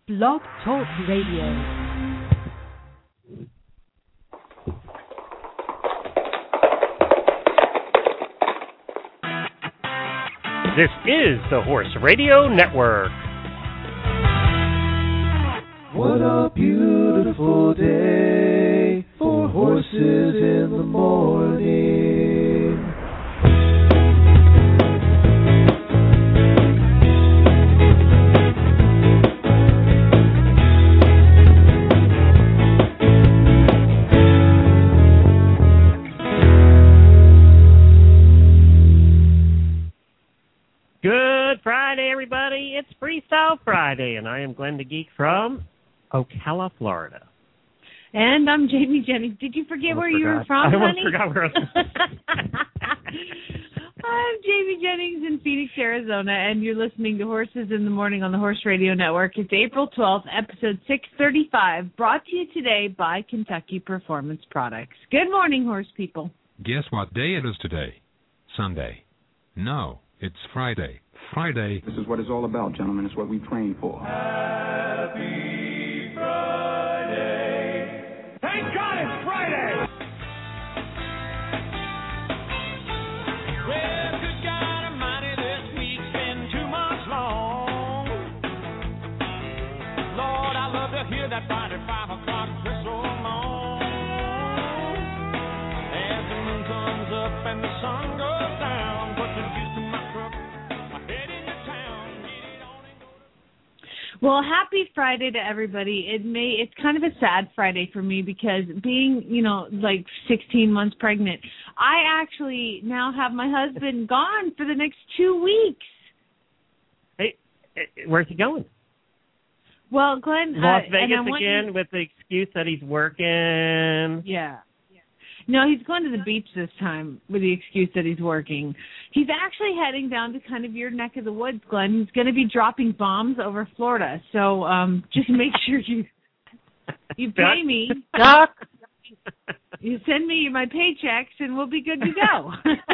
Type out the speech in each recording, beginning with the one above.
Blog Talk Radio. This is the Horse Radio Network. What a beautiful day for horses in the morning. Good Friday, everybody. It's Freestyle Friday, and I am Glenn the Geek from Ocala, Florida. And I'm Jamie Jennings. Did you forget where you were from, honey? I almost forgot where I was. I'm Jamie Jennings in Phoenix, Arizona, and you're listening to Horses in the Morning on the Horse Radio Network. It's April 12th, episode 635, brought to you today by Kentucky Performance Products. Good morning, horse people. Guess what day it is today? Sunday. No. It's Friday. Friday. This is what it's all about, gentlemen. It's what we train for. Happy Friday. Thank God it's Friday. Well, good God Almighty, this week's been 2 months long. Lord, I love to hear that Friday 5 o'clock whistle long. As the moon comes up and the sun goes down, put the juice in my truck, my head into town, get it on and go. Well, happy Friday to everybody. It's kind of a sad Friday for me because being, like 16 months pregnant, I actually now have my husband gone for the next 2 weeks. Hey, where's he going? Well, Glenn, Las Vegas again with the excuse that he's working. Yeah. No, he's going to the beach this time with the excuse that he's working. He's actually heading down to kind of your neck of the woods, Glenn. He's going to be dropping bombs over Florida. So just make sure you pay me. You send me my paychecks, and we'll be good to go.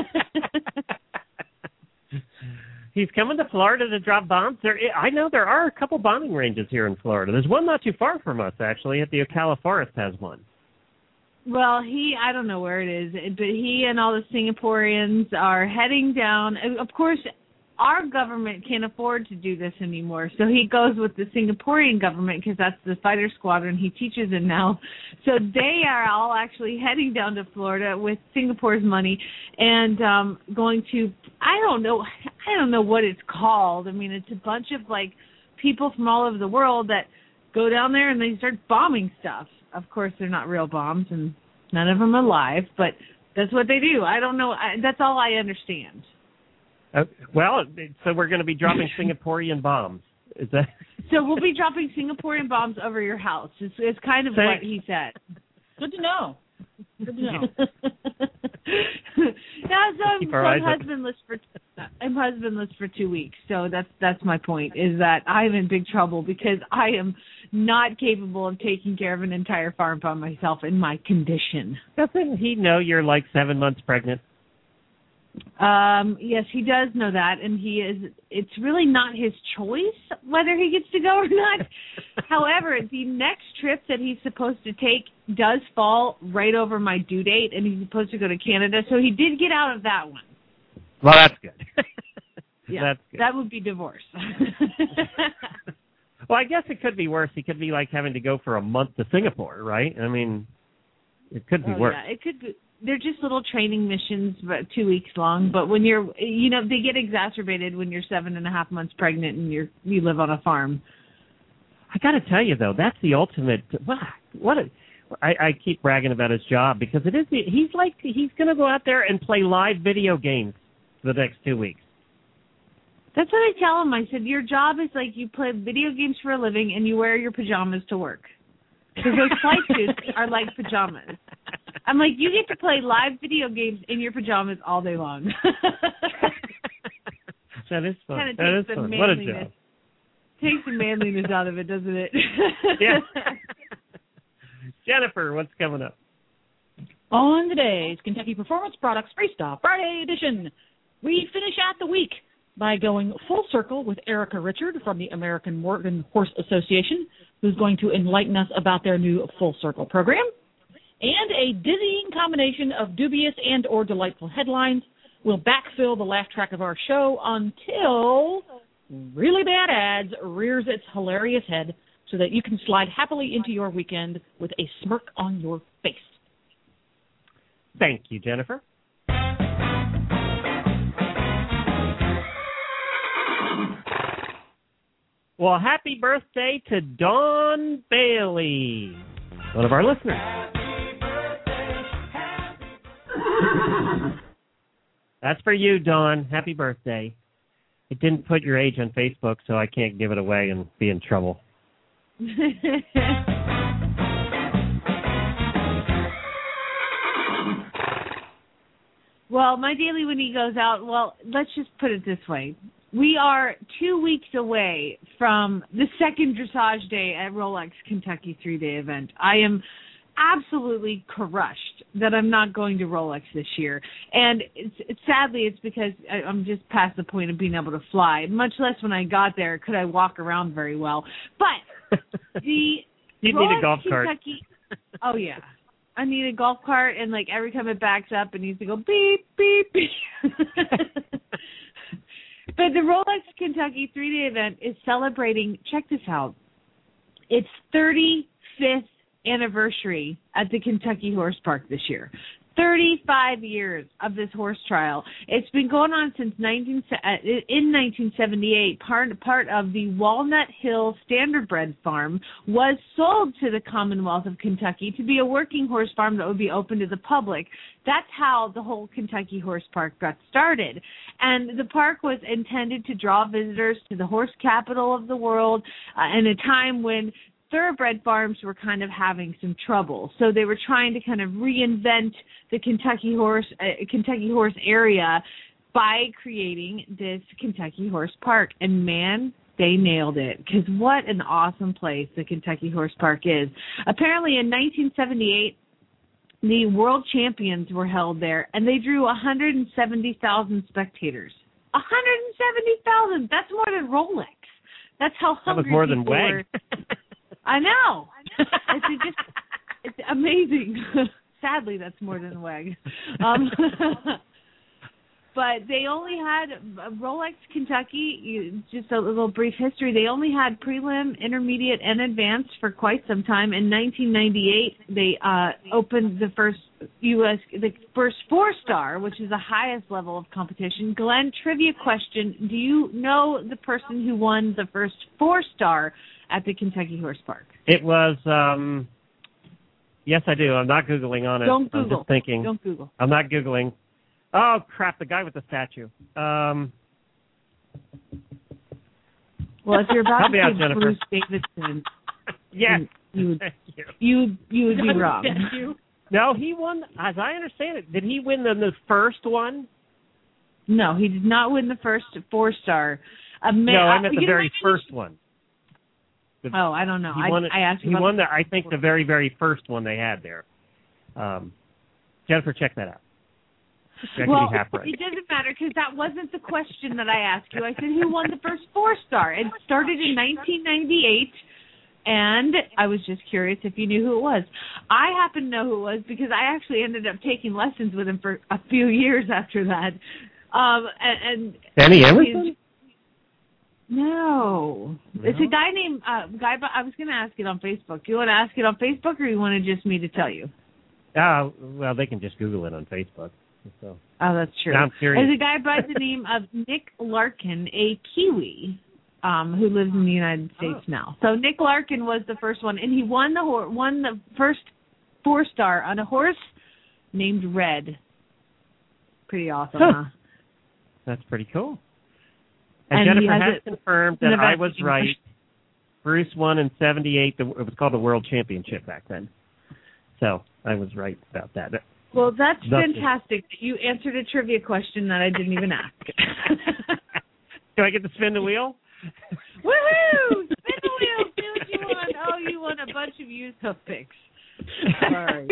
He's coming to Florida to drop bombs. I know there are a couple bombing ranges here in Florida. There's one not too far from us, actually, at the Ocala Forest has one. Well, I don't know where it is, but he and all the Singaporeans are heading down. Of course, our government can't afford to do this anymore, so he goes with the Singaporean government because that's the fighter squadron he teaches in now. So they are all actually heading down to Florida with Singapore's money and going to, I don't know what it's called. I mean, it's a bunch of, people from all over the world that go down there and they start bombing stuff. Of course, they're not real bombs, and none of them are live, but that's what they do. I don't know. That's all I understand. So we're going to be dropping Singaporean bombs. Is that? So we'll be dropping Singaporean bombs over your house. It's kind of what he said. Good to know. Good to know. I'm husbandless for 2 weeks, so that's my point. Is that I'm in big trouble because I am not capable of taking care of an entire farm by myself in my condition. Doesn't he know you're like 7 months pregnant? Yes, he does know that, and it's really not his choice whether he gets to go or not. However, the next trip that he's supposed to take does fall right over my due date, and he's supposed to go to Canada, so he did get out of that one. Well, that's good. Yeah, that's good. That would be divorce. Well, I guess it could be worse. He could be like having to go for a month to Singapore, right? I mean, it could be worse. Yeah, it could be. They're just little training missions, about 2 weeks long. But when you're, they get exacerbated when you're 7.5 months pregnant and you live on a farm. I got to tell you though, that's the ultimate. I keep bragging about his job because it is. He's going to go out there and play live video games for the next 2 weeks. That's what I tell him. I said, your job is like you play video games for a living and you wear your pajamas to work. Because those flight suits are like pajamas. I'm like, you get to play live video games in your pajamas all day long. That is fun. Kind of that is takes the fun. What a job. Takes the manliness out of it, doesn't it? Yeah. Jennifer, what's coming up? On today's Kentucky Performance Products Freestyle Friday edition, we finish out the week by going full circle with Erica Richard from the American Morgan Horse Association, who's going to enlighten us about their new Full Circle program, and a dizzying combination of dubious and or delightful headlines will backfill the laugh track of our show until really bad ads rears its hilarious head so that you can slide happily into your weekend with a smirk on your face. Thank you, Jennifer. Well, happy birthday to Dawn Bailey, one of our listeners. That's for you, Dawn. Happy birthday. It didn't put your age on Facebook, so I can't give it away and be in trouble. Well, my daily when he goes out, well, let's just put it this way. We are 2 weeks away from the second dressage day at Rolex Kentucky 3-day event. I am absolutely crushed that I'm not going to Rolex this year. And sadly, it's because I'm just past the point of being able to fly, much less when I got there could I walk around very well. But the you Rolex need a golf Kentucky, cart. Oh, yeah. I need a golf cart, and, like, every time it backs up, it needs to go beep, beep, beep. But the Rolex Kentucky 3-day event is celebrating, check this out, its 35th anniversary at the Kentucky Horse Park this year. 35 years of this horse trial. It's been going on since 1978. Part of the Walnut Hill Standardbred Farm was sold to the Commonwealth of Kentucky to be a working horse farm that would be open to the public. That's how the whole Kentucky Horse Park got started. And the park was intended to draw visitors to the horse capital of the world in a time when thoroughbred farms were kind of having some trouble. So they were trying to kind of reinvent the Kentucky horse area by creating this Kentucky Horse Park. And man, they nailed it, because what an awesome place the Kentucky Horse Park is. Apparently in 1978, the World Champions were held there, and they drew 170,000 spectators. 170,000! That's more than Rolex. That's how hungry that was more than people WEG. were. I know. It's amazing. Sadly, that's more than WEG. But they only had Rolex Kentucky, just a little brief history, they only had prelim, intermediate, and advanced for quite some time. In 1998, they opened the first first 4-star, which is the highest level of competition. Glenn, trivia question, do you know the person who won the first 4-star at the Kentucky Horse Park? It was, yes, I do. I'm not Googling on it. Don't Google. I'm just thinking. Don't Google. I'm not Googling. Oh, crap, the guy with the statue. Well, if you're about Help to me out, say Jennifer. Bruce Davidson, Yes. you would be wrong. No, he won, as I understand it. Did he win the first one? No, he did not win the first 4-star. No, I meant the very first one. Oh, I don't know. He won, I asked you he about won I think the very, very first one they had there. Jennifer, check that out. Well, half right. it doesn't matter, because that wasn't the question that I asked you. I said who won the first 4-star. It started in 1998, and I was just curious if you knew who it was. I happen to know who it was because I actually ended up taking lessons with him for a few years after that. And Danny Emerson? No. It's a guy named I was going to ask it on Facebook. Do you want to ask it on Facebook, or you want to just me to tell you? Well, they can just Google it on Facebook. So. Oh, that's true. I'm curious. There's a guy by the name of Nick Larkin, a Kiwi, who lives in the United States now. So Nick Larkin was the first one, and he won the first 4-star on a horse named Red. Pretty awesome, huh? That's pretty cool. And he Jennifer has has confirmed that I was right. Bruce won in 78. It was called the World Championship back then. So I was right about that. Well, that's fantastic that you answered a trivia question that I didn't even ask. Do I get to spin the wheel? Woohoo! Spin the wheel. Do what you want. Oh, you won a bunch of used hoof picks. Sorry.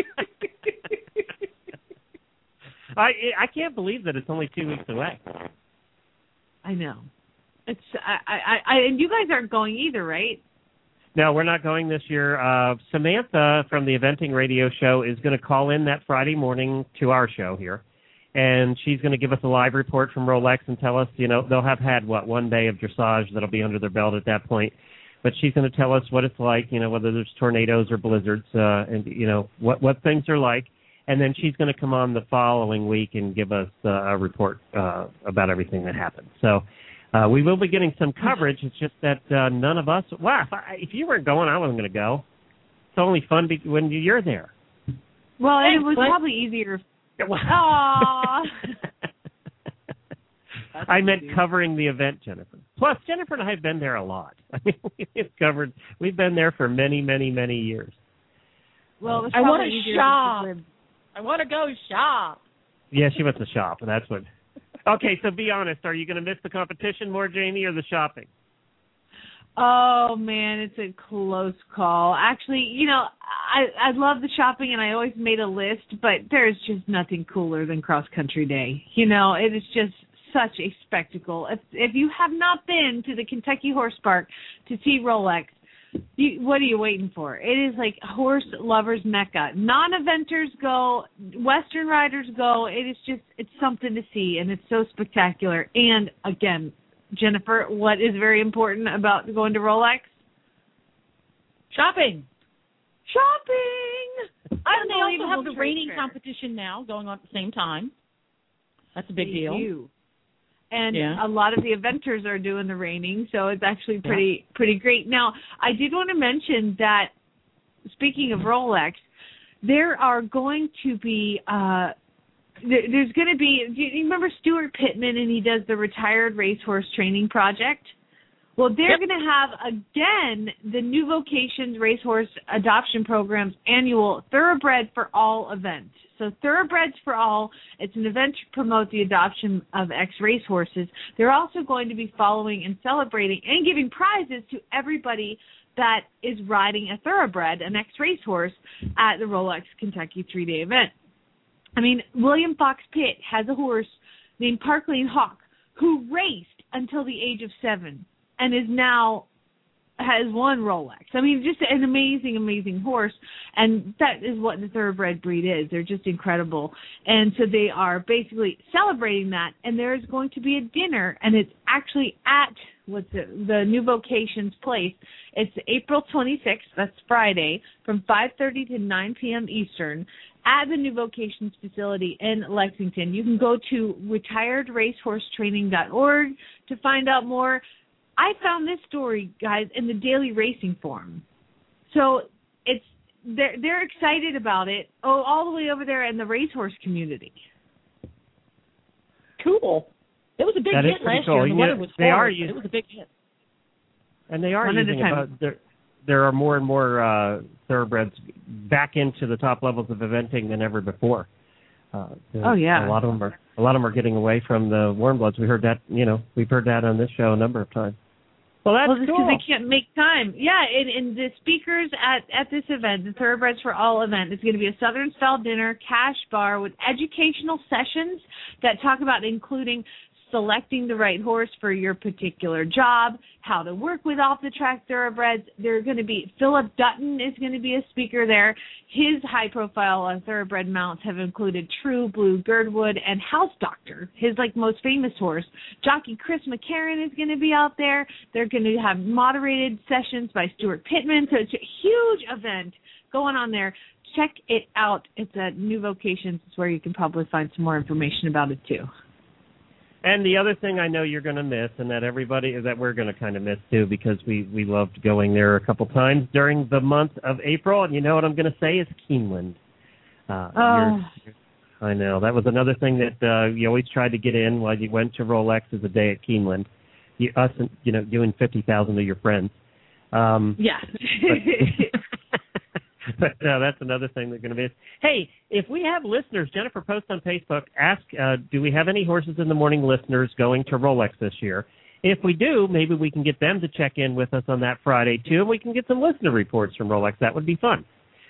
I can't believe that it's only 2 weeks away. I know. It's and you guys aren't going either, right? No, we're not going this year. Samantha from the Eventing Radio Show is going to call in that Friday morning to our show here, and she's going to give us a live report from Rolex and tell us, they'll have had, one day of dressage that'll be under their belt at that point. But she's going to tell us what it's like, whether there's tornadoes or blizzards, and, what things are like. And then she's going to come on the following week and give us a report about everything that happened. So we will be getting some coverage. It's just that none of us. Wow, if you weren't going, I wasn't going to go. It's only fun when you're there. Well, it was probably easier. Aww. I meant covering the event, Jennifer. Plus, Jennifer and I have been there a lot. I mean, we've been there for many, many, many years. Well, I want to shop. I want to go shop. Yeah, she wants to shop, and that's what. Okay, so be honest. Are you going to miss the competition more, Jamie, or the shopping? Oh, man, it's a close call. Actually, I love the shopping, and I always made a list, but there's just nothing cooler than Cross Country Day. It is just such a spectacle. If you have not been to the Kentucky Horse Park to see Rolex, what are you waiting for? It is like horse lovers' mecca. Non-eventers go, Western riders go. It's something to see, and it's so spectacular. And, again, Jennifer, what is very important about going to Rolex? Shopping. And they also have the reining competition now going on at the same time. That's a big deal. And a lot of the eventers are doing the reining, so it's actually pretty great. Now, I did want to mention that, speaking of Rolex, there are going to be there's going to be, do you remember Stuart Pittman, and he does the Retired Racehorse Training Project? Well, they're going to have, again, the New Vocations Racehorse Adoption Program's annual Thoroughbred for All event. So Thoroughbreds for All, it's an event to promote the adoption of ex-racehorses. They're also going to be following and celebrating and giving prizes to everybody that is riding a thoroughbred, an ex-racehorse, at the Rolex Kentucky 3-day event. I mean, William Fox Pitt has a horse named Parkland Hawk who raced until the age of 7 and is now has won Rolex. I mean, just an amazing, amazing horse, and that is what the thoroughbred breed is. They're just incredible, and so they are basically celebrating that, and there's going to be a dinner, and it's actually at the New Vocations place. It's April 26th, that's Friday, from 5:30 to 9 p.m. Eastern, at the New Vocations facility in Lexington. You can go to retiredracehorsetraining.org to find out more. I found this story, guys, in the Daily Racing Forum. So they're excited about it. Oh, all the way over there in the racehorse community. Cool. It was a big hit last year. The weather was horrible. It was a big hit. And they are using there are more and more thoroughbreds back into the top levels of eventing than ever before. A lot of them are getting away from the warm bloods. We heard that, we've heard that on this show a number of times. Well, that's cool. Because they can't make time. Yeah, and the speakers at this event, the Thoroughbreds for All event, is going to be a Southern-style dinner, cash bar with educational sessions that talk about including selecting the right horse for your particular job, how to work with off-the-track thoroughbreds. They're going to be, Philip Dutton is going to be a speaker there. His high-profile thoroughbred mounts have included True Blue Girdwood and House Doctor, his most famous horse. Jockey Chris McCarran is going to be out there. They're going to have moderated sessions by Stuart Pittman. So it's a huge event going on there. Check it out. It's at New Vocations. It's where you can probably find some more information about it too. And the other thing I know you're going to miss, and that we're going to kind of miss too, because we loved going there a couple times during the month of April. And you know what I'm going to say is Keeneland. I know. That was another thing that you always tried to get in while you went to Rolex as a day at Keeneland. You and 50,000 of your friends. Yeah. But that's another thing they're going to miss. Hey, if we have listeners, Jennifer, post on Facebook, ask, do we have any Horses in the Morning listeners going to Rolex this year? If we do, maybe we can get them to check in with us on that Friday, too, and we can get some listener reports from Rolex. That would be fun.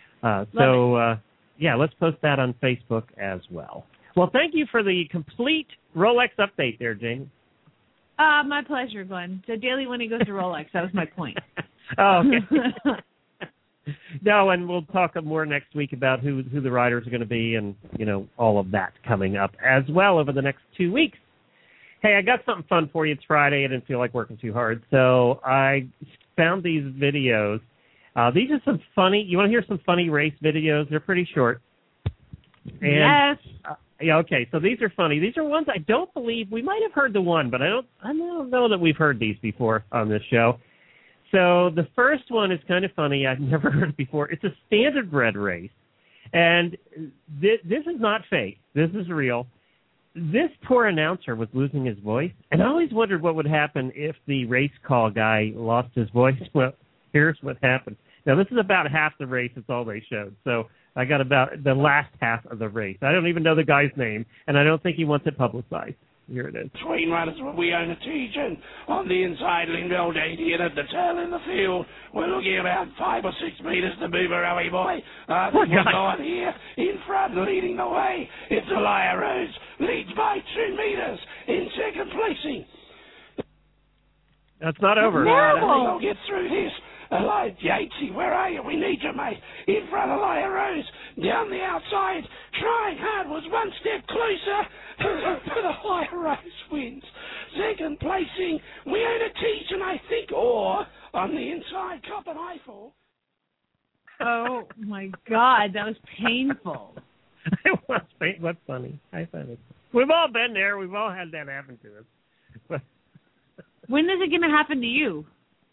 Let's post that on Facebook as well. Well, thank you for the complete Rolex update there, Jamie. My pleasure, Glenn. So daily when he goes to Rolex. That was my point. Oh, okay. No, and we'll talk more next week about who the riders are going to be and, all of that coming up as well over the next 2 weeks. Hey, I got something fun for you. It's Friday. I didn't feel like working too hard. So I found these videos. These are some funny, you want to hear some funny race videos? They're pretty short. And, yes. Yeah, okay, so these are funny. These are ones I don't believe, we might have heard the one, but I don't know that we've heard these before on this show. So the first one is kind of funny. I've never heard it before. It's a standardbred race, and this is not fake. This is real. This poor announcer was losing his voice, and I always wondered what would happen if the race call guy lost his voice. Well, here's what happened. Now, this is about half the race. It's all they showed. So I got about the last half of the race. I don't even know the guy's name, and I don't think he wants it publicized. Here it is. Between runners, we own a teaching. On the inside, Linville 80, and at the tail in the field, we're looking about 5 or 6 meters to Booberowie boy. We're going here, in front, leading the way. It's Elia Rose, leads by 2 meters, in second placing. That's not over. I think I'll get through this. Elia Yatesy, where are you? We need you, mate. In front of Elia Rose, down the outside, trying hard, was 1 step closer. But Elia Rose wins. Second placing, we own a teach, and I think, or on the inside, Cup and Eiffel. Oh, my God, that was painful. It was painful. What's funny? I found it. We've all been there. We've all had that happen to us. But when is it going to happen to you?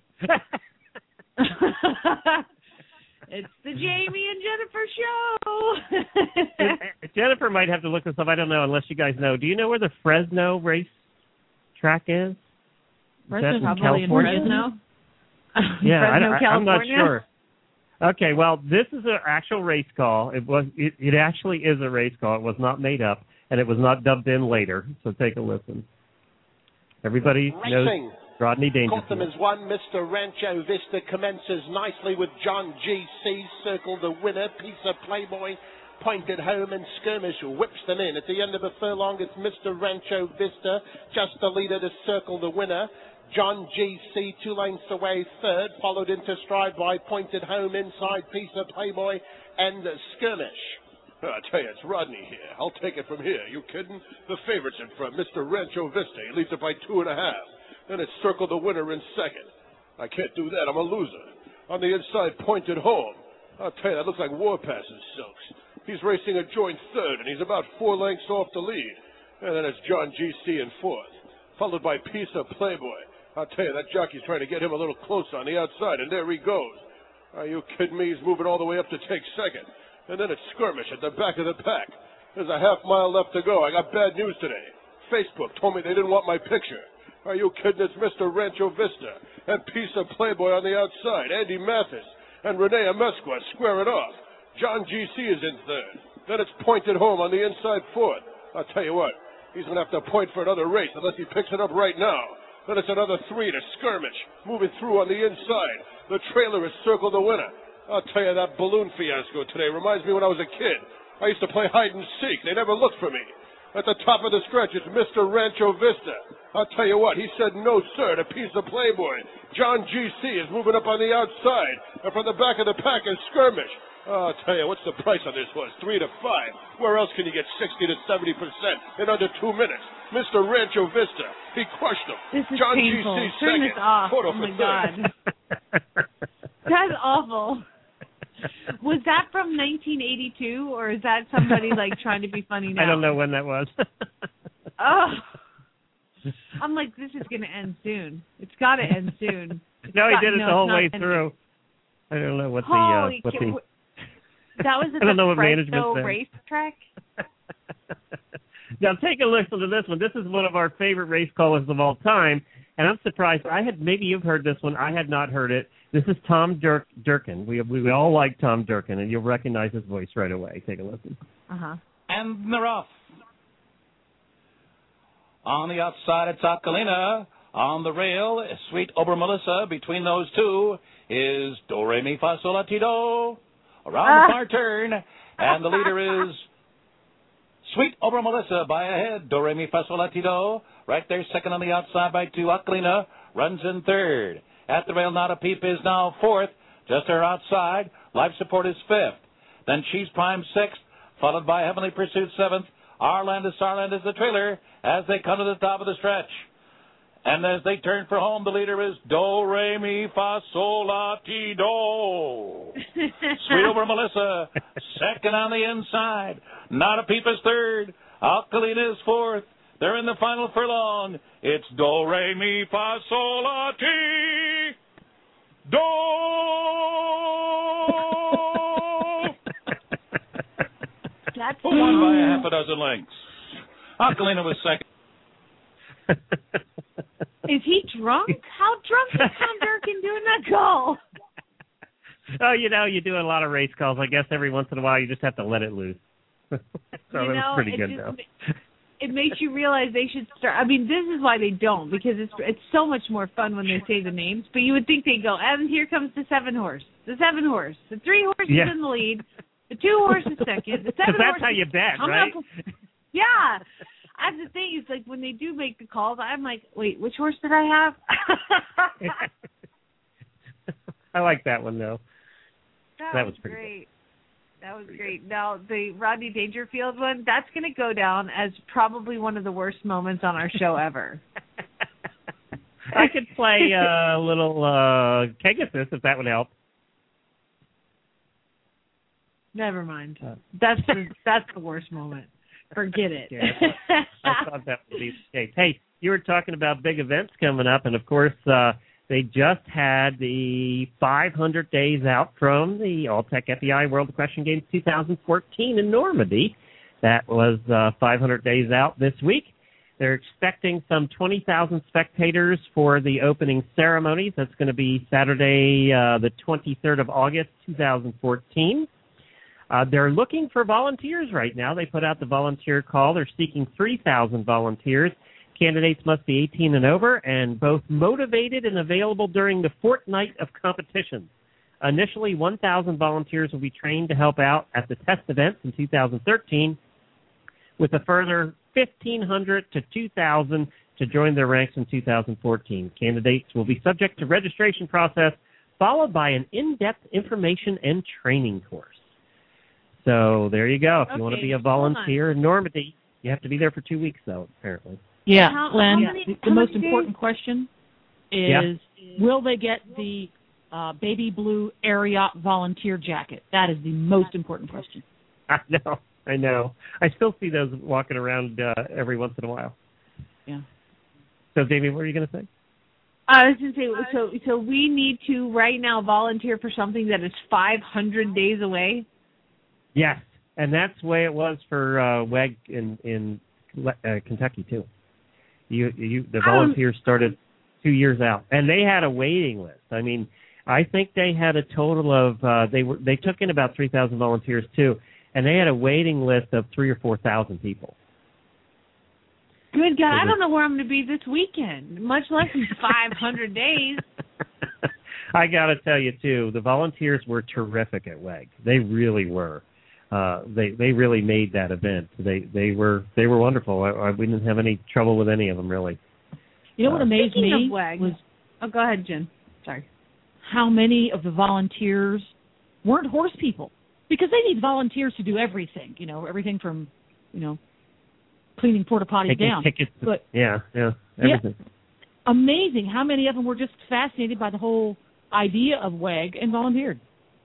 It's the Jamie and Jennifer show. Jennifer might have to look this up. I don't know, unless you guys know. Do you know where the Fresno race track is? Fresno's probably in Fresno. Yeah, Fresno, California? I'm not sure. Okay, well, this is an actual race call. It actually is a race call. It was not made up, and it was not dubbed in later. So take a listen. Everybody knows Rodney Dangerfield. Cotham is 1. Mr. Rancho Vista commences nicely with John G.C. Circle the winner. Piece of Playboy pointed home, and Skirmish whips them in. At the end of a furlong, it's Mr. Rancho Vista, just the leader to Circle the winner. John G.C. 2 lengths away third, followed into stride by Pointed Home, inside Piece of Playboy and Skirmish. I tell you, it's Rodney here. I'll take it from here. You kidding? The favorite's in front, Mr. Rancho Vista. He leads it by 2.5. Then it's Circle the winner in second. I can't do that. I'm a loser. On the inside, Pointed Home. I'll tell you, that looks like Warpass's silks. He's racing a joint third, and he's about 4 lengths off the lead. And then it's John G.C. in fourth, followed by Piece of Playboy. I'll tell you, that jockey's trying to get him a little closer on the outside, and there he goes. Are you kidding me? He's moving all the way up to take second. And then it's Skirmish at the back of the pack. There's a half mile left to go. I got bad news today. Facebook told me they didn't want my picture. Are you kidding? It's Mr. Rancho Vista and Piece of Playboy on the outside. Andy Mathis and Renee Amesqua square it off. John G.C. is in third. Then it's Pointed Home on the inside fourth. I'll tell you what, he's going to have to point for another race unless he picks it up right now. Then it's another 3 to Skirmish, moving through on the inside. The trailer has circled the winner. I'll tell you, that balloon fiasco today reminds me when I was a kid. I used to play hide and seek. They never looked for me. At the top of the stretch, it's Mr. Rancho Vista. I'll tell you what, he said no, sir, to Piece of Playboy. John G.C. is moving up on the outside. And from the back of the pack is Skirmish. Oh, I'll tell you, what's the price on this horse? 3 to 5. Where else can you get 60 to 70% in under 2 minutes? Mr. Rancho Vista. He crushed him. This is John painful. G.C. Turn second. this off. Photo Oh, for my third. God. That's awful. Was that from 1982, or is that somebody, like, trying to be funny now? I don't know when that was. Oh. I'm like, this is going to end soon. It's got to end soon. No, he did it no, the whole it's not way ending. through. I don't know what Holy what the that was at I don't know the what management Fresno said. racetrack? Now take a listen to this one. This is one of our favorite race callers of all time, and I'm surprised. Maybe you've heard this one. I had not heard it. This is Tom Durkin. We all like Tom Durkin, and you'll recognize his voice right away. Take a listen. Uh-huh. And they're off. On the outside, it's Akalina. On the rail, Sweet Ober Melissa. Between those two is Do Re Mi Fa Sol La Ti Do. Around the far turn, and the leader is Sweet Over Melissa by a head. Do, re, mi, fa, sol, la, ti, do. Right there, second on the outside by 2. Aquilina runs in third. At the rail, Not a Peep is now fourth. Just her outside. Life Support is fifth. Then She's Prime sixth, followed by Heavenly Pursuit seventh. Arland is the trailer as they come to the top of the stretch. And as they turn for home, the leader is Do, Re, Mi, Fa, Sol, La, Ti, Do. Sweet Over Melissa, second on the inside. Not a Peep is third. Alcalina is fourth. They're in the final furlong. It's Do, Re, Mi, Fa, Sol, La, Ti, Do. That's won by a half a dozen lengths. Alcalina was second. Is he drunk? How drunk is Tom Durkin doing that call? Oh, you do a lot of race calls. I guess every once in a while you just have to let it loose. So it was pretty good, though. It makes you realize they should start. I mean, this is why they don't, because it's so much more fun when they say the names. But you would think they'd go, and here comes the 7-horse, the 7-horse, the 3 horses in the lead, the 2 horses second, the 7 horses. That's how you bet, right? Yeah. That's the thing. It's like when they do make the calls, I'm like, wait, which horse did I have? I like that one, though. That was pretty great. That was great. Now, the Rodney Dangerfield one, that's going to go down as probably one of the worst moments on our show ever. I could play a little Pegasus if that would help. Never mind. That's the worst moment. Forget it. Yeah, I thought that would be the case. Hey, you were talking about big events coming up, and of course, they just had the 500 days out from the Alltech FEI World Equestrian Games 2014 in Normandy. That was 500 days out this week. They're expecting some 20,000 spectators for the opening ceremonies. That's going to be Saturday, the 23rd of August, 2014. They're looking for volunteers right now. They put out the volunteer call. They're seeking 3,000 volunteers. Candidates must be 18 and over and both motivated and available during the fortnight of competitions. Initially, 1,000 volunteers will be trained to help out at the test events in 2013, with a further 1,500 to 2,000 to join their ranks in 2014. Candidates will be subject to registration process, followed by an in-depth information and training course. So there you go. If you want to be a volunteer in Normandy, you have to be there for 2 weeks, though, apparently. Yeah, Glenn, the most important question is, will they get the baby blue Ariat volunteer jacket? That is the most important question. I know. I still see those walking around every once in a while. Yeah. So, Damien, what were you going to say? I was going to say, so we need to right now volunteer for something that is 500 days away? Yes, and that's the way it was for WEG in Kentucky, too. The volunteers started 2 years out, and they had a waiting list. I mean, I think they had a total of they took in about 3,000 volunteers too, and they had a waiting list of 3,000 or 4,000 people. Good God, I don't know where I'm going to be this weekend, much less in 500 days. I got to tell you too, the volunteers were terrific at WEG. They really were. They really made that event. They were wonderful. We didn't have any trouble with any of them, really. You know what amazed me was... Oh, go ahead, Jen. Sorry. How many of the volunteers weren't horse people? Because they need volunteers to do everything. You know, everything from, cleaning porta potties down. Tickets. But yeah, everything. Yeah, amazing how many of them were just fascinated by the whole idea of WEG and volunteered.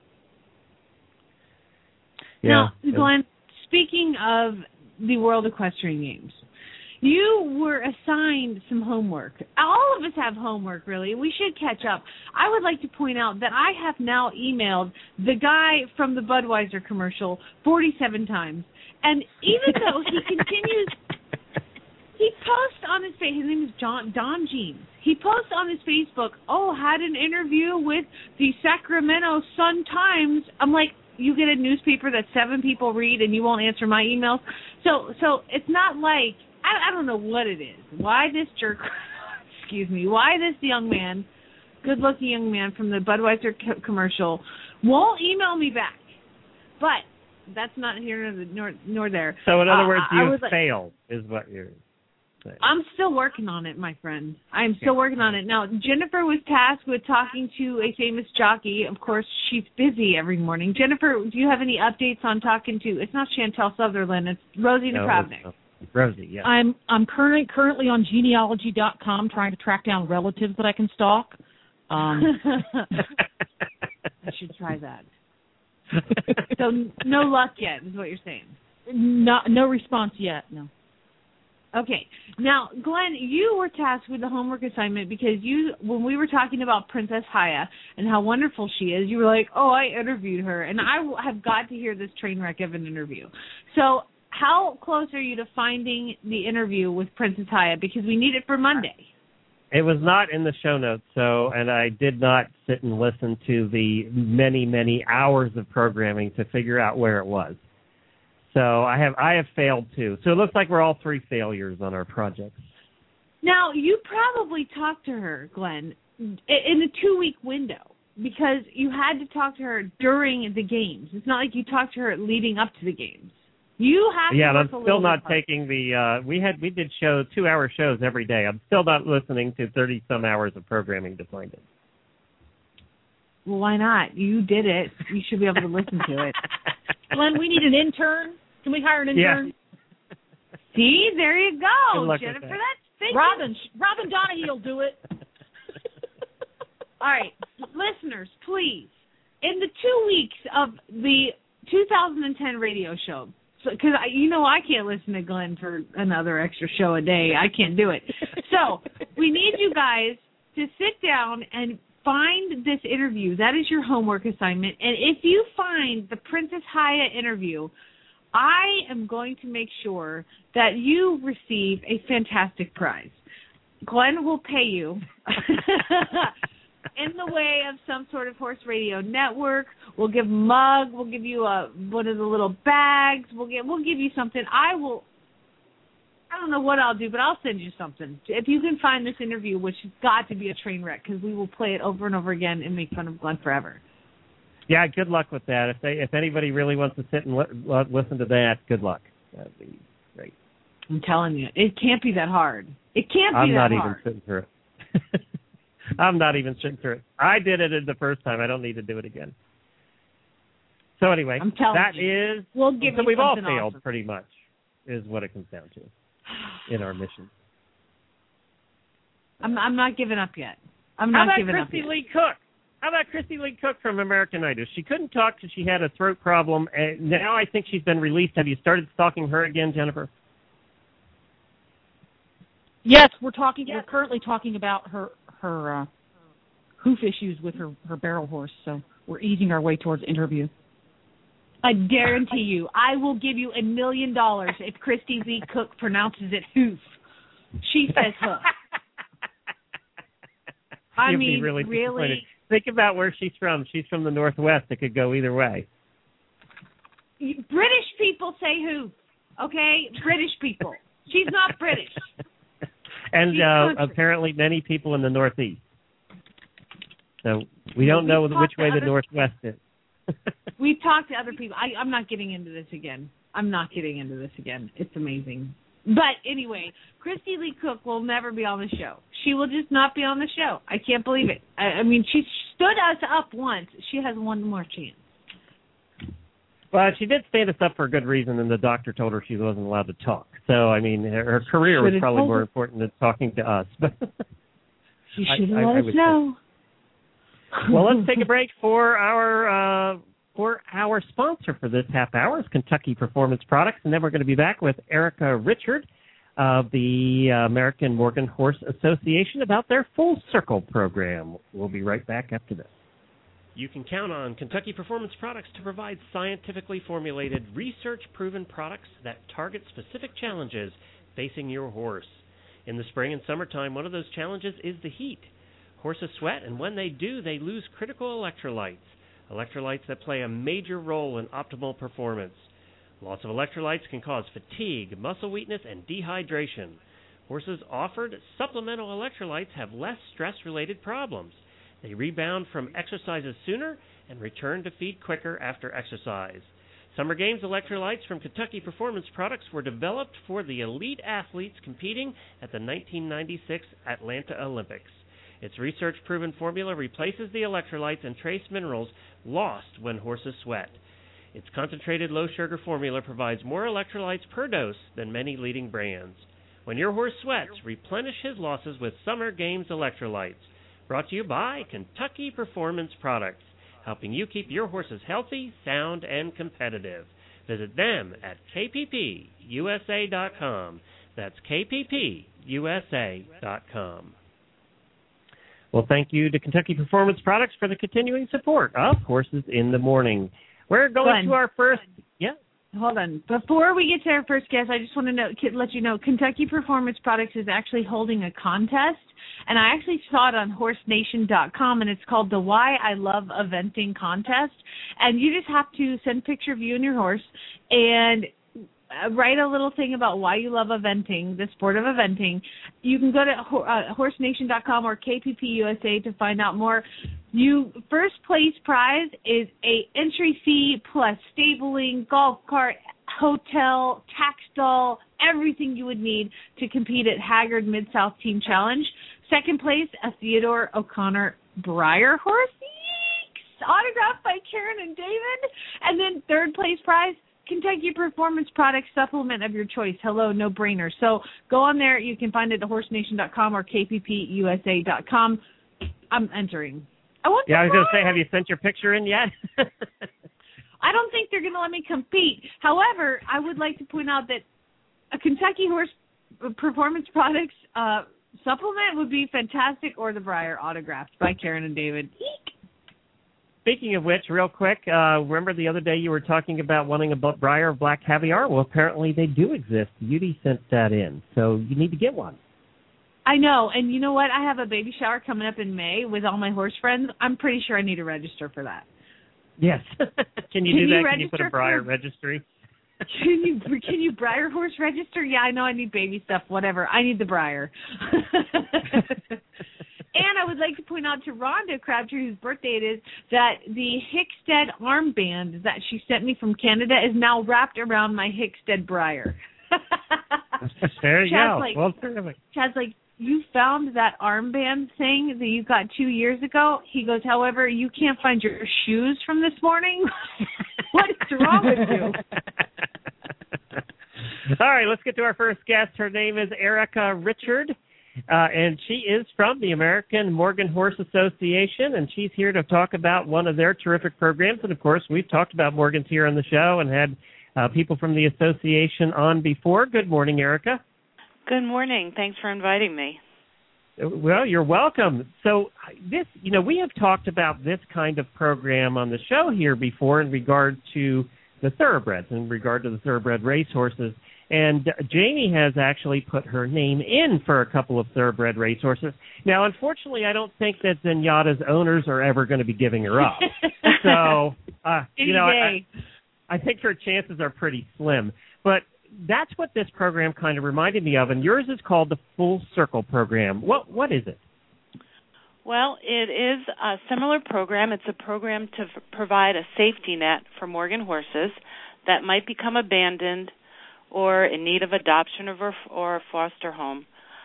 Now, Glenn, speaking of the World Equestrian Games, you were assigned some homework. All of us have homework, really. We should catch up. I would like to point out that I have now emailed the guy from the Budweiser commercial 47 times. And even though he continues, he posts on his Facebook, his name is Don Jeans. He posts on his Facebook, had an interview with the Sacramento Sun-Times. I'm like, you get a newspaper that 7 people read and you won't answer my emails. So it's not like, I don't know what it is. Why this jerk, why this young man, good-looking young man from the Budweiser commercial won't email me back. But that's not here nor there. So in other words, you like, failed, is what you're saying. I'm still working on it, my friend. I'm still working on it. Now, Jennifer was tasked with talking to a famous jockey. Of course, she's busy every morning. Jennifer, do you have any updates on talking to? It's not Chantel Sutherland. It's Rosie Napravnik. Rosie, yeah. I'm currently on genealogy.com trying to track down relatives that I can stalk. I should try that. So no luck yet, is what you're saying. No response yet. No. Okay. Now, Glenn, you were tasked with the homework assignment because when we were talking about Princess Haya and how wonderful she is, you were like, "Oh, I interviewed her," and I have got to hear this train wreck of an interview. So, how close are you to finding the interview with Princess Haya? Because we need it for Monday. It was not in the show notes, and I did not sit and listen to the many, many hours of programming to figure out where it was. So I have failed too. So it looks like we're all three failures on our projects. Now, you probably talked to her, Glenn, in a 2-week window because you had to talk to her during the games. It's not like you talked to her leading up to the games. You have to. Yeah, and I'm work still not taking the. We did 2-hour shows every day. I'm still not listening to 30-some hours of programming to find it. Well, why not? You did it. You should be able to listen to it. Glenn, we need an intern. Can we hire an intern? Yeah. See, there you go, Jennifer. That's Robin Donahue will do it. All right, listeners, please, in the 2 weeks of the 2010 radio show, because I can't listen to Glenn for another extra show a day. I can't do it. So we need you guys to sit down and find this interview. That is your homework assignment. And if you find the Princess Haya interview, I am going to make sure that you receive a fantastic prize. Glenn will pay you in the way of some sort of horse radio network. We'll give a mug. We'll give you one of the little bags. We'll give you something. I don't know what I'll do, but I'll send you something. If you can find this interview, which has got to be a train wreck, because we will play it over and over again and make fun of Glenn forever. Yeah, good luck with that. If anybody really wants to sit and listen to that, good luck. That'd be great. I'm telling you, it can't be that hard. It can't be I'm that not hard. even sitting through it. I'm not even sitting through it. I did it the first time. I don't need to do it again. So anyway, I'm telling that you. is. We'll give so you we've all something failed awesome. pretty much, is what it comes down to in our mission. I'm not giving up yet. I'm not giving up yet. How about Christy Lee Cook from American Idol? She couldn't talk because she had a throat problem, and now I think she's been released. Have you started stalking her again, Jennifer? Yes, we're currently talking about her hoof issues with her barrel horse, so we're easing our way towards interview. I guarantee you, I will give you $1 million if Christy Lee Cook pronounces it hoof. She says hoof. I You'd mean, be really. Think about where she's from. She's from the Northwest. It could go either way. British people say hoof, okay? British people. She's not British. And apparently many people in the Northeast. So we don't know which way the Northwest is. We've talked to other people. I'm not getting into this again. It's amazing. But anyway, Christy Lee Cook will never be on the show. She will just not be on the show. I can't believe it. I mean, she stood us up once. She has one more chance. Well, she did stand us up for a good reason, and the doctor told her she wasn't allowed to talk. So, I mean, her career was probably more important than talking to us. She should have let us know. Well, let's take a break for our sponsor for this half hour is Kentucky Performance Products, and then we're going to be back with Erica Richard of the American Morgan Horse Association about their Full Circle program. We'll be right back after this. You can count on Kentucky Performance Products to provide scientifically formulated, research-proven products that target specific challenges facing your horse. In the spring and summertime, one of those challenges is the heat. Horses sweat, and when they do, they lose critical electrolytes. Electrolytes that play a major role in optimal performance. Loss of electrolytes can cause fatigue, muscle weakness, and dehydration. Horses offered supplemental electrolytes have less stress-related problems. They rebound from exercises sooner and return to feed quicker after exercise. Summer Games electrolytes from Kentucky Performance Products were developed for the elite athletes competing at the 1996 Atlanta Olympics. Its research-proven formula replaces the electrolytes and trace minerals lost when horses sweat. Its concentrated low-sugar formula provides more electrolytes per dose than many leading brands. When your horse sweats, replenish his losses with Summer Games electrolytes. Brought to you by Kentucky Performance Products, helping you keep your horses healthy, sound, and competitive. Visit them at kppusa.com. That's kppusa.com. Well, thank you to Kentucky Performance Products for the continuing support of Horses in the Morning. We're going to our first... Yeah? Hold on. Before we get to our first guest, I just want to let you know, Kentucky Performance Products is actually holding a contest, and I actually saw it on horsenation.com, and it's called the Why I Love Eventing Contest. And you just have to send a picture of you and your horse and write a little thing about why you love eventing, the sport of eventing. You can go to horsenation.com or KPPUSA to find out more. First place prize is a entry fee plus stabling, golf cart, hotel, tax doll, everything you would need to compete at Haggard Mid-South Team Challenge. Second place, a Theodore O'Connor Breyer horse, autographed by Karen and David. And then third place prize, Kentucky Performance Products supplement of your choice. Hello, no-brainer. So go on there. You can find it at horsenation.com or kppusa.com. I'm entering. I was going to say, have you sent your picture in yet? I don't think they're going to let me compete. However, I would like to point out that a Kentucky Horse Performance Products supplement would be fantastic, or the Breyer autographed by Karen and David. Eek. Speaking of which, real quick, remember the other day you were talking about wanting a Breyer of Black Caviar? Well, apparently they do exist. Judy sent that in, so you need to get one. I know, and you know what? I have a baby shower coming up in May with all my horse friends. I'm pretty sure I need to register for that. Yes. Can you do that? Can you put a Breyer registry? Can you Breyer horse register? Yeah, I know I need baby stuff, whatever. I need the Breyer. And I would like to point out to Rhonda Crabtree, whose birthday it is, that the Hickstead armband that she sent me from Canada is now wrapped around my Hickstead Breyer. There you go. Well, Chad's like, you found that armband thing that you got 2 years ago? He goes, however, you can't find your shoes from this morning? What is wrong with you? All right, let's get to our first guest. Her name is Erica Richard, and she is from the American Morgan Horse Association, and she's here to talk about one of their terrific programs. And, of course, we've talked about Morgans here on the show and had people from the association on before. Good morning, Erica. Good morning. Thanks for inviting me. Well, you're welcome. So we have talked about this kind of program on the show here before in regard to the thoroughbreds, in regard to the thoroughbred racehorses. And Jamie has actually put her name in for a couple of thoroughbred racehorses. Now, unfortunately, I don't think that Zenyatta's owners are ever going to be giving her up. So, I think her chances are pretty slim. But that's what this program kind of reminded me of, and yours is called the Full Circle program. What is it? Well, it is a similar program. It's a program to provide a safety net for Morgan horses that might become abandoned or in need of adoption or a foster home.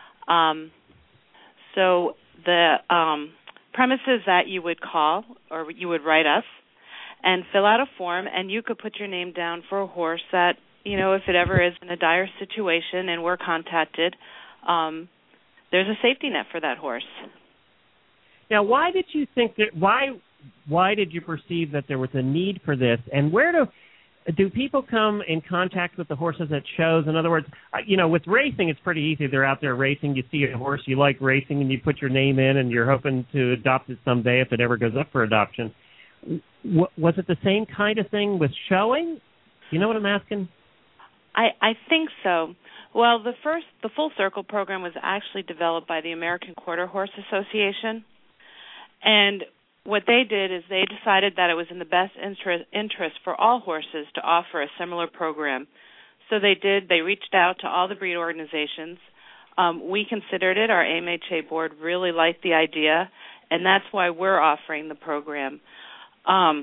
So the premise is that you would call or you would write us and fill out a form, and you could put your name down for a horse that, if it ever is in a dire situation and we're contacted, there's a safety net for that horse. Now, why did you think that? Why did you perceive that there was a need for this? And where do people come in contact with the horses at shows? In other words, with racing, it's pretty easy. They're out there racing. You see a horse you like racing, and you put your name in, and you're hoping to adopt it someday if it ever goes up for adoption. Was it the same kind of thing with showing? You know what I'm asking? I think so. Well, the Full Circle program was actually developed by the American Quarter Horse Association, and what they did is they decided that it was in the best interest for all horses to offer a similar program. So they reached out to all the breed organizations. We considered it. Our AMHA board really liked the idea, and that's why we're offering the program.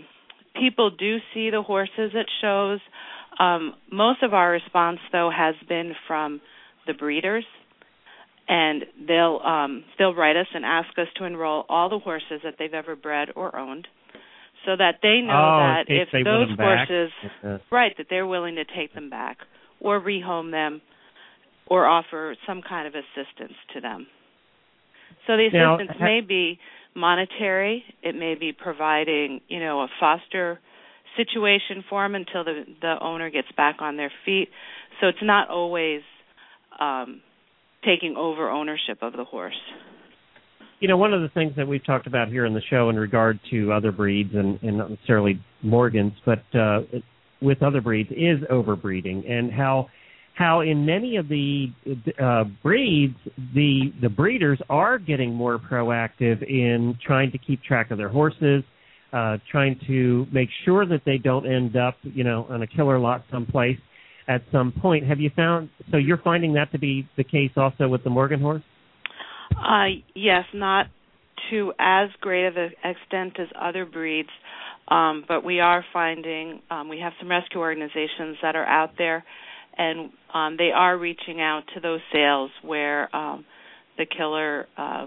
people do see the horses at shows. Most of our response, though, has been from the breeders, and they'll write us and ask us to enroll all the horses that they've ever bred or owned, so that they know that if those horses, right, that they're willing to take them back or rehome them or offer some kind of assistance to them. So the assistance may be monetary. It may be providing, a foster situation for them until the owner gets back on their feet. So it's not always taking over ownership of the horse. One of the things that we've talked about here in the show in regard to other breeds, and not necessarily Morgans, but with other breeds, is overbreeding, and how in many of the breeds, the breeders are getting more proactive in trying to keep track of their horses, trying to make sure that they don't end up, on a killer lot someplace at some point. Have you found, so you're finding that to be the case also with the Morgan horse? Yes, not to as great of an extent as other breeds, but we are finding, we have some rescue organizations that are out there, and they are reaching out to those sales where the killer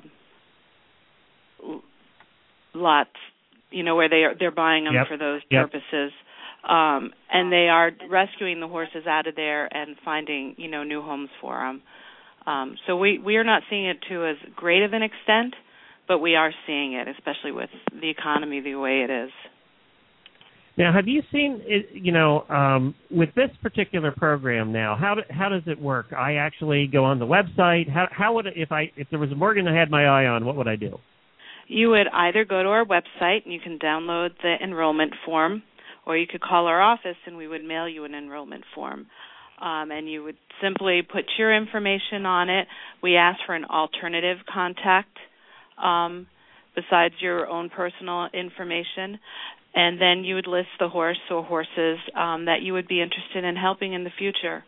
lots, where they're buying them for those purposes, and they are rescuing the horses out of there and finding, new homes for them. So we are not seeing it to as great of an extent, but we are seeing it, especially with the economy the way it is. Now, have you seen, with this particular program now, how does it work? I actually go on the website. How would if there was a Morgan I had my eye on, what would I do? You would either go to our website and you can download the enrollment form, or you could call our office and we would mail you an enrollment form. And you would simply put your information on it. We ask for an alternative contact besides your own personal information. And then you would list the horse or horses that you would be interested in helping in the future.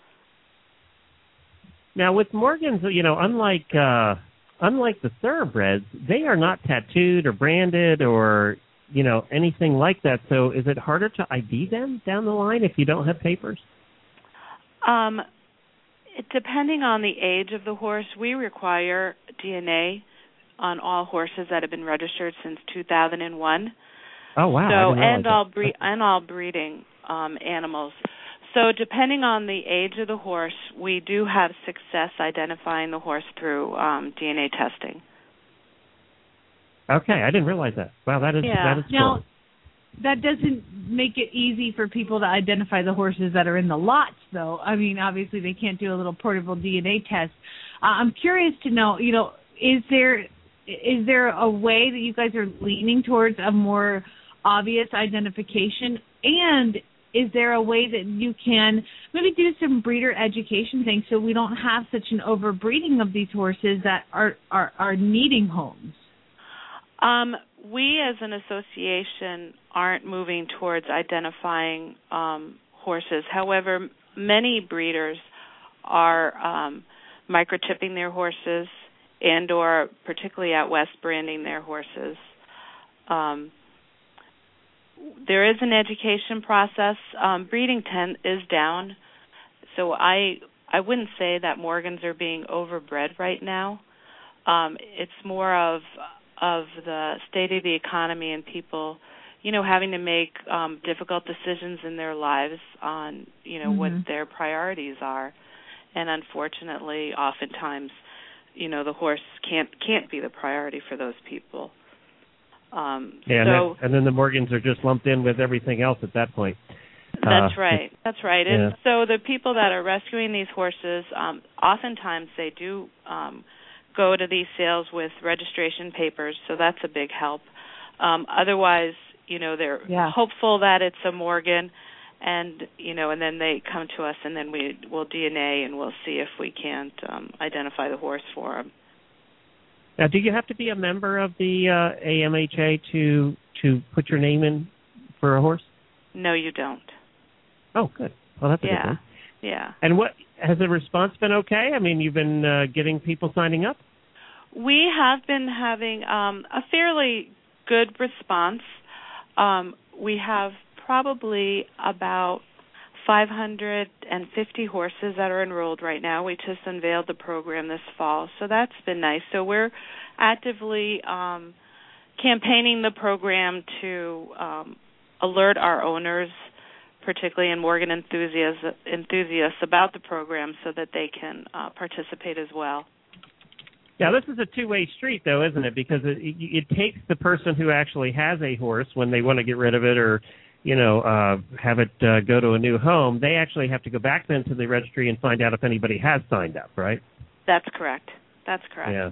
Now, with Morgans, unlike the thoroughbreds, they are not tattooed or branded or, anything like that. So is it harder to ID them down the line if you don't have papers? Depending on the age of the horse, we require DNA on all horses that have been registered since 2001. Oh wow! So and all breeding animals. So depending on the age of the horse, we do have success identifying the horse through DNA testing. Okay, I didn't realize that. Wow, that is cool. Now, that doesn't make it easy for people to identify the horses that are in the lots, though. I mean, obviously they can't do a little portable DNA test. I'm curious to know, is there a way that you guys are leaning towards a more obvious identification, and is there a way that you can maybe do some breeder education things so we don't have such an overbreeding of these horses that are needing homes? We as an association aren't moving towards identifying horses. However, many breeders are microchipping their horses and or particularly out west branding their horses. There is an education process. Breeding is down, so I wouldn't say that Morgans are being overbred right now. It's more of the state of the economy and people, having to make difficult decisions in their lives on, what their priorities are, and unfortunately, oftentimes, the horse can't be the priority for those people. And then the Morgans are just lumped in with everything else at that point. That's right. That's right. Yeah. And so the people that are rescuing these horses, oftentimes they do go to these sales with registration papers, so that's a big help. Otherwise, they're hopeful that it's a Morgan, and and then they come to us, and then we'll DNA and we'll see if we can't identify the horse for them. Now, do you have to be a member of the AMHA to put your name in for a horse? No, you don't. Oh, good. Well, that's a good one. Yeah. And what has the response been okay? I mean, you've been getting people signing up? We have been having a fairly good response. we have probably about 550 horses that are enrolled right now. We just unveiled the program this fall, so that's been nice. So we're actively campaigning the program to alert our owners, particularly in Morgan enthusiasts, about the program so that they can participate as well. Yeah, this is a two-way street, though, isn't it? Because it takes the person who actually has a horse when they want to get rid of it or have it go to a new home. They actually have to go back then to the registry and find out if anybody has signed up, right? That's correct. Yeah.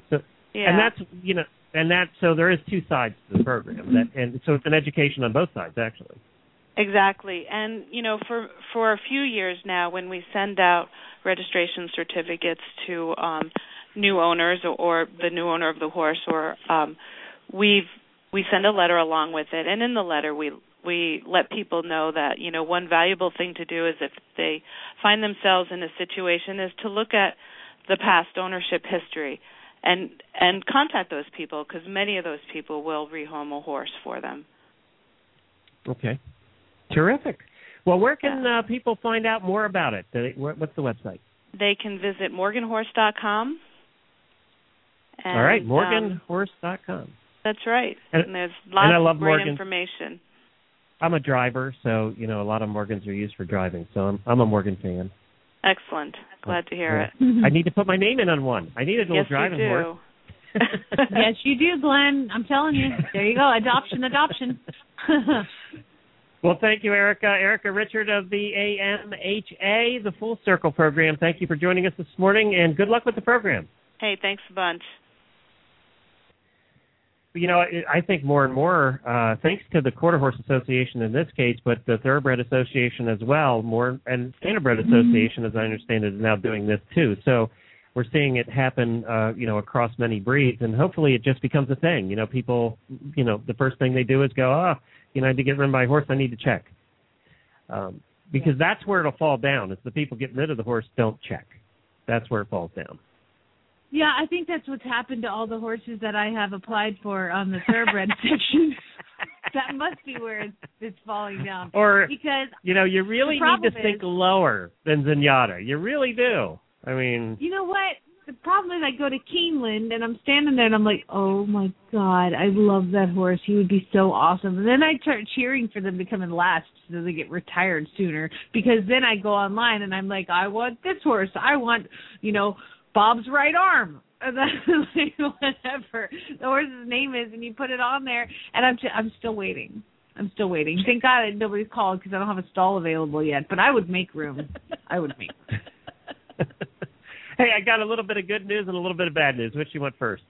So there is two sides to the program, and so it's an education on both sides, actually. Exactly. And, for a few years now, when we send out registration certificates to new owners or the new owner of the horse, or we send a letter along with it, and in the letter we let people know that, one valuable thing to do is if they find themselves in a situation is to look at the past ownership history and contact those people, because many of those people will rehome a horse for them. Okay. Terrific. Well, where can people find out more about it? What's the website? They can visit morganhorse.com. All right, morganhorse.com. That's right. And there's lots of great Morgan. information. I'm a driver, so, a lot of Morgans are used for driving, so I'm a Morgan fan. Excellent. Glad to hear it. I need to put my name in on one. I need a little driving horse. Yes, you do, Glenn. I'm telling you. There you go. Adoption. Well, thank you, Erica. Erica Richard of the AMHA, the Full Circle program. Thank you for joining us this morning, and good luck with the program. Hey, thanks a bunch. I think more and more, thanks to the Quarter Horse Association in this case, but the Thoroughbred Association as well, and Standardbred Association, as I understand it, is now doing this too. So we're seeing it happen, across many breeds, and hopefully it just becomes a thing. People, the first thing they do is go, I need to get rid of my horse, I need to check. Because that's where it'll fall down. It's the people getting rid of the horse don't check. That's where it falls down. Yeah, I think that's what's happened to all the horses that I have applied for on the thoroughbred section. That must be where it's falling down. Or, because you really need to think lower than Zenyatta. You really do. I mean... You know what? The problem is I go to Keeneland, and I'm standing there, and I'm like, oh, my God, I love that horse. He would be so awesome. And then I start cheering for them to come in last so they get retired sooner, because then I go online, and I'm like, I want this horse. I want, Bob's right arm, whatever the horse's name is, and you put it on there, and I'm still waiting. Thank God nobody's called because I don't have a stall available yet, but I would make room. Hey, I got a little bit of good news and a little bit of bad news. Which you want first?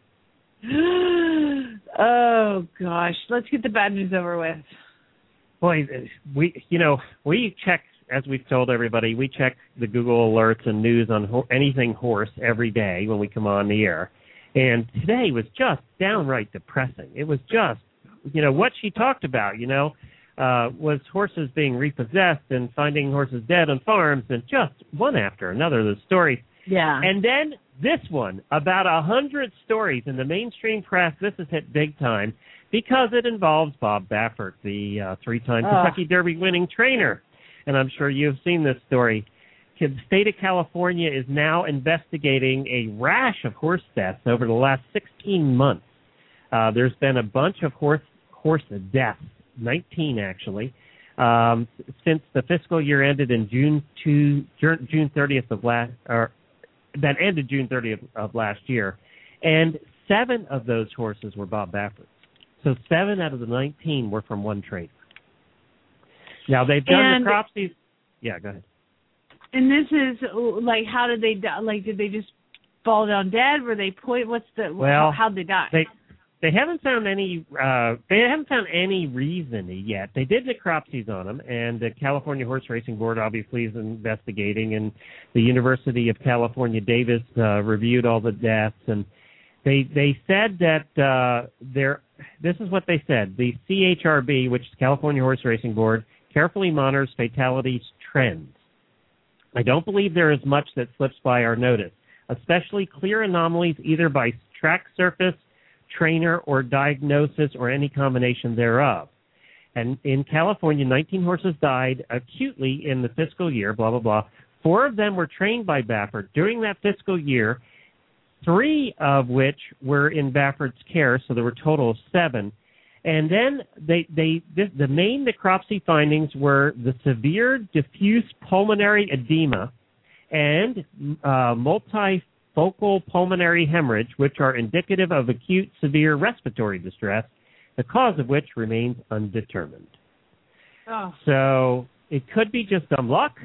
Oh, gosh. Let's get the bad news over with. Boy, we check, as we've told everybody, we check the Google alerts and news on anything horse every day when we come on the air. And today was just downright depressing. It was just, what she talked about, was horses being repossessed and finding horses dead on farms, and just one after another of the stories. Yeah. And then this one, about 100 stories in the mainstream press. This has hit big time because it involves Bob Baffert, the three-time Kentucky Derby winning trainer. And I'm sure you've seen this story. The state of California is now investigating a rash of horse deaths over the last 16 months. There's been a bunch of horse deaths, 19 actually, since the fiscal year ended in June 30th of that ended June 30th of last year, and 7 of those horses were Bob Baffert. So 7 out of the 19 were from one trainer. Now they've done necropsies. Yeah, go ahead. And this is like, how did they die? Like, did they just fall down dead? Were they how'd they die? They haven't found any. They haven't found any reason yet. They did necropsies on them, and the California Horse Racing Board obviously is investigating, and the University of California, Davis reviewed all the deaths, and they said that this is what they said: the CHRB, which is California Horse Racing Board, carefully monitors fatalities trends. I don't believe there is much that slips by our notice, especially clear anomalies either by track surface, trainer, or diagnosis, or any combination thereof. And in California, 19 horses died acutely in the fiscal year, blah, blah, blah. 4 of them were trained by Baffert during that fiscal year, 3 of which were in Baffert's care, so there were a total of 7. And then the main necropsy findings were the severe diffuse pulmonary edema and multifocal pulmonary hemorrhage, which are indicative of acute severe respiratory distress, the cause of which remains undetermined. Oh. So it could be just dumb luck.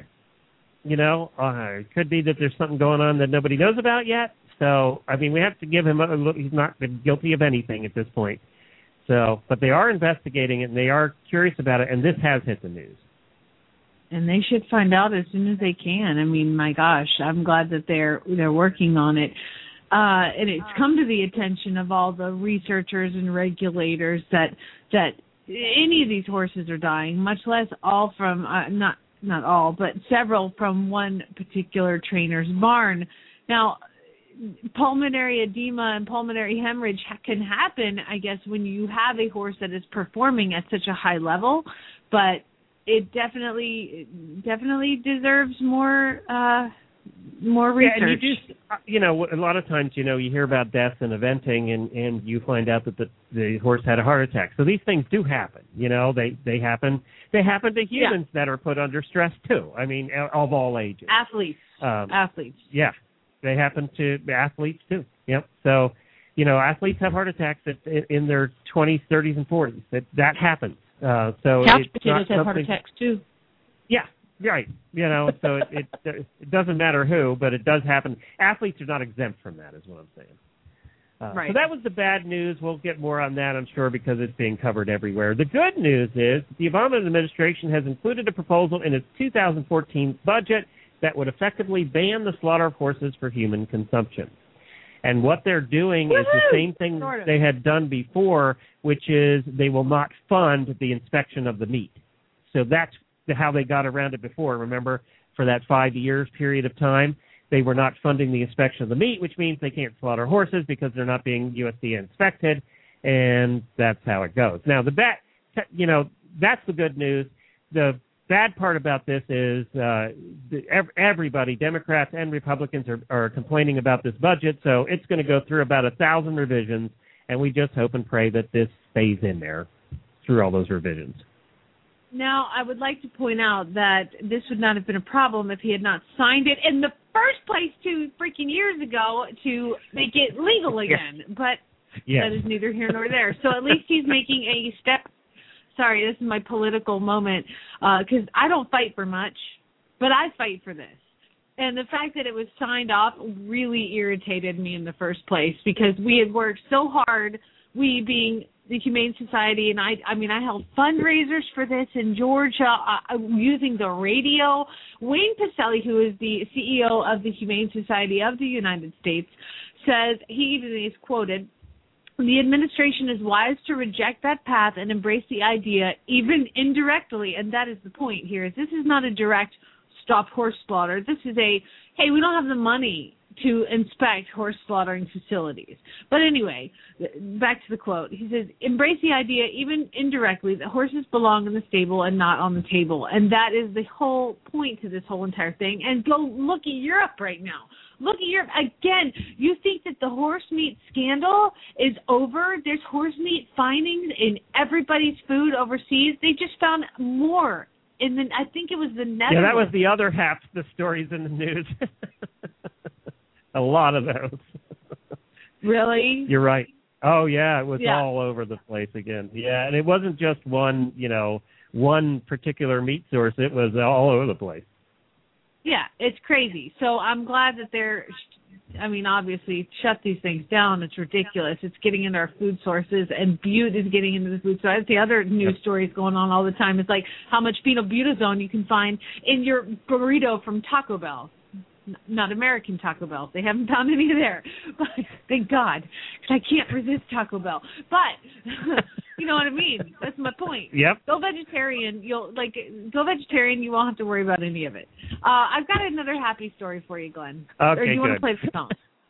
It could be that there's something going on that nobody knows about yet. So, I mean, we have to give him a look. He's not been guilty of anything at this point. So, but they are investigating it, and they are curious about it, and this has hit the news. And they should find out as soon as they can. I mean, my gosh, I'm glad that they're working on it. And it's come to the attention of all the researchers and regulators that any of these horses are dying, much less all from, not all, but several from one particular trainer's barn. Now, pulmonary edema and pulmonary hemorrhage can happen, I guess, when you have a horse that is performing at such a high level, but it definitely deserves more research. Yeah, and you do, a lot of times, you hear about deaths and eventing, and you find out that the horse had a heart attack. So these things do happen. They happen. They happen to humans that are put under stress too. I mean, of all ages. Athletes. Yeah. They happen to athletes, too. Yep. So, athletes have heart attacks in their 20s, 30s, and 40s. That happens. So couch potatoes have heart attacks, too. Yeah, right. So it doesn't matter who, but it does happen. Athletes are not exempt from that, is what I'm saying. Right. So that was the bad news. We'll get more on that, I'm sure, because it's being covered everywhere. The good news is the Obama administration has included a proposal in its 2014 budget that would effectively ban the slaughter of horses for human consumption. And what they're doing is the same thing they had done before, which is they will not fund the inspection of the meat. So that's how they got around it before. Remember, for that 5 years period of time, they were not funding the inspection of the meat, which means they can't slaughter horses because they're not being USDA inspected, and that's how it goes. Now, that's the good news. The bad part about this is everybody, Democrats and Republicans, are complaining about this budget, so it's going to go through about 1,000 revisions, and we just hope and pray that this stays in there through all those revisions. Now, I would like to point out that this would not have been a problem if he had not signed it in the first place 2 freaking years ago to make it legal again. But that is neither here nor there. So at least he's making a step. Sorry, this is my political moment, because I don't fight for much, but I fight for this. And the fact that it was signed off really irritated me in the first place, because we had worked so hard, we being the Humane Society, and I held fundraisers for this in Georgia using the radio. Wayne Pacelli, who is the CEO of the Humane Society of the United States, says, he even is quoted, "The administration is wise to reject that path and embrace the idea, even indirectly," and that is the point here. This is not a direct stop horse slaughter. This is hey, we don't have the money to inspect horse slaughtering facilities. But anyway, back to the quote. He says, "Embrace the idea, even indirectly, that horses belong in the stable and not on the table." And that is the whole point to this whole entire thing. And go look at Europe right now. Look at Europe. Again, you think that the horse meat scandal is over? There's horse meat findings in everybody's food overseas. They just found more. I think it was the Netherlands. Yeah, that was the other half of the stories in the news. A lot of those. Really? You're right. Oh, yeah, it was all over the place again. Yeah, and it wasn't just one particular meat source. It was all over the place. Yeah, it's crazy. So I'm glad that they're, obviously, shut these things down. It's ridiculous. It's getting into our food sources, and Butte is getting into the food sources. The other news stories going on all the time is like how much phenylbutazone you can find in your burrito from Taco Bell. Not American Taco Bell. They haven't found any there. But thank God, because I can't resist Taco Bell. But you know what I mean? That's my point. Yep. Go vegetarian. Go vegetarian. You won't have to worry about any of it. I've got another happy story for you, Glenn. Okay, or do you want good. to play the song?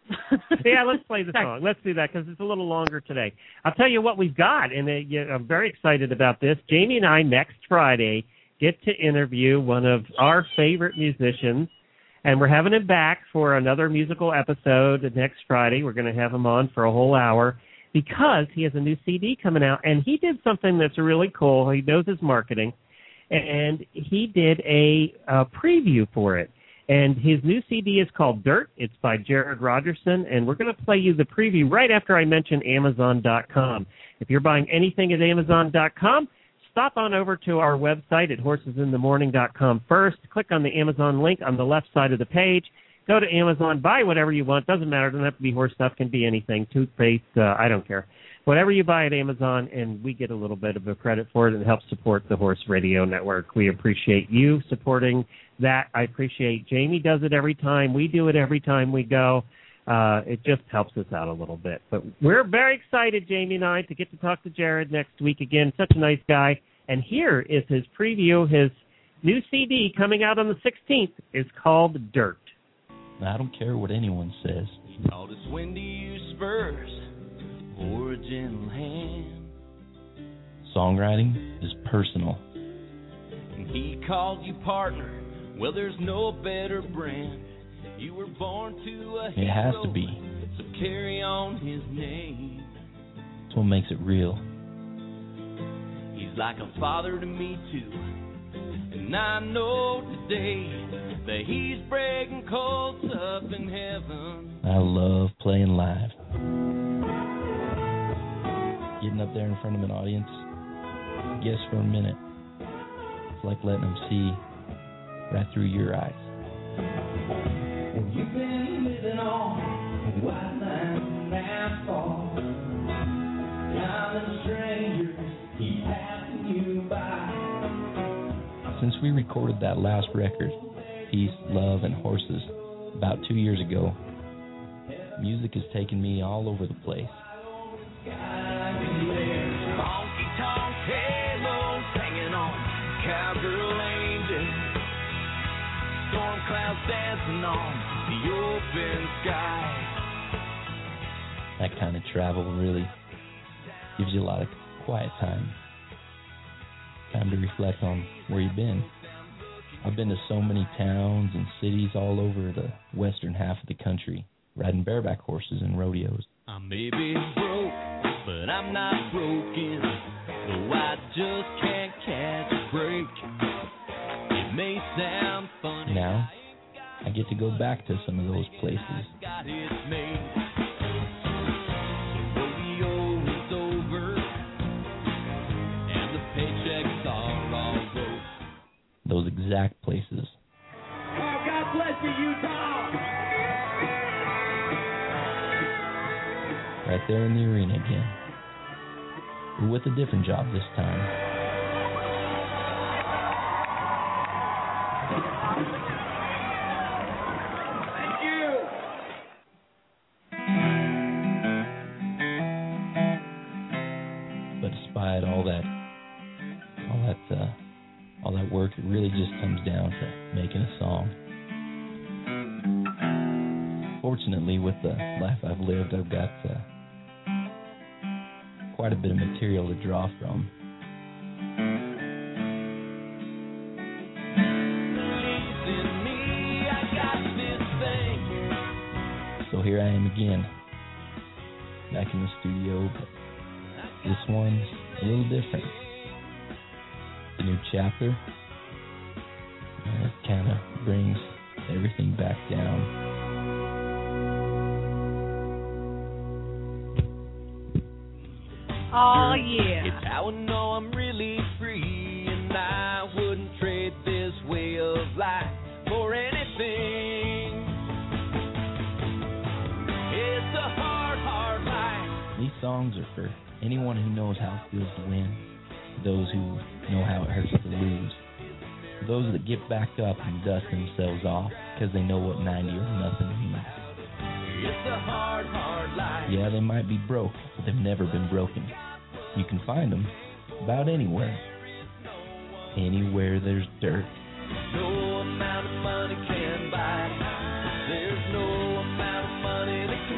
Yeah, let's play the song. Let's do that because it's a little longer today. I'll tell you what we've got, and I'm very excited about this. Jamie and I, next Friday, get to interview one of our favorite musicians, and we're having him back for another musical episode next Friday. We're going to have him on for a whole hour because he has a new CD coming out, and he did something that's really cool. He knows his marketing, and he did a preview for it. And his new CD is called Dirt. It's by Jared Rogerson, and we're going to play you the preview right after I mention Amazon.com. If you're buying anything at Amazon.com, stop on over to our website at horsesinthemorning.com first. Click on the Amazon link on the left side of the page. Go to Amazon, buy whatever you want. Doesn't matter. It doesn't have to be horse stuff. It can be anything. Toothpaste, I don't care. Whatever you buy at Amazon, and we get a little bit of a credit for it and help support the Horse Radio Network. We appreciate you supporting that. I appreciate Jamie does it every time. We do it every time we go. It just helps us out a little bit. But we're very excited, Jamie and I, to get to talk to Jared next week again. Such a nice guy. And here is his preview. His new CD coming out on the 16th is called Dirt. I don't care what anyone says. He taught us when to use spurs or a gentle hand. Songwriting is personal. And he called you partner. Well, there's no better brand. You were born to a hero. It has to be. So carry on his name. That's what makes it real. He's like a father to me too. And I know today that he's breaking colts up in heaven. I love playing live. Getting up there in front of an audience, guess for a minute, it's like letting them see right through your eyes. You've been living on white lines and asphalt. Diamond strangers keep passing you by. Since we recorded that last record, Peace, Love, and Horses, about 2 years ago, music has taken me all over the place. Honky-tonk halos hanging on cowgirl angels. Storm clouds dancing on the open sky. That kind of travel really gives you a lot of quiet time. Time to reflect on where you've been. I've been to so many towns and cities all over the western half of the country, riding bareback horses and rodeos. I may be broke, but I'm not broken. No, I just can't catch a break. It may sound funny. Now, I get to go back to some of those places. Got it made. The rodeo is over, and the paychecks are all broke. Those exact places. Oh, God bless you, Utah! Right there in the arena again. But with a different job this time. Thank you! But despite all that work, it really just comes down to making a song. Fortunately, with the life I've lived, I've got quite a bit of material to draw from. So here I am again, back in the studio, but this one's a little different. It's a new chapter, and it kind of brings everything back down. Oh, yeah. It's how I know I'm really free, and I wouldn't trade this way of life for anything. It's a hard, hard life. These songs are for anyone who knows how it feels to win, those who know how it hurts to lose, those that get back up and dust themselves off because they know what 90 or nothing means. It's a hard, hard life. Yeah, they might be broke, but they've never been broken. You can find them about anywhere. Anywhere there's dirt. No amount of money can buy it. There's no amount of money that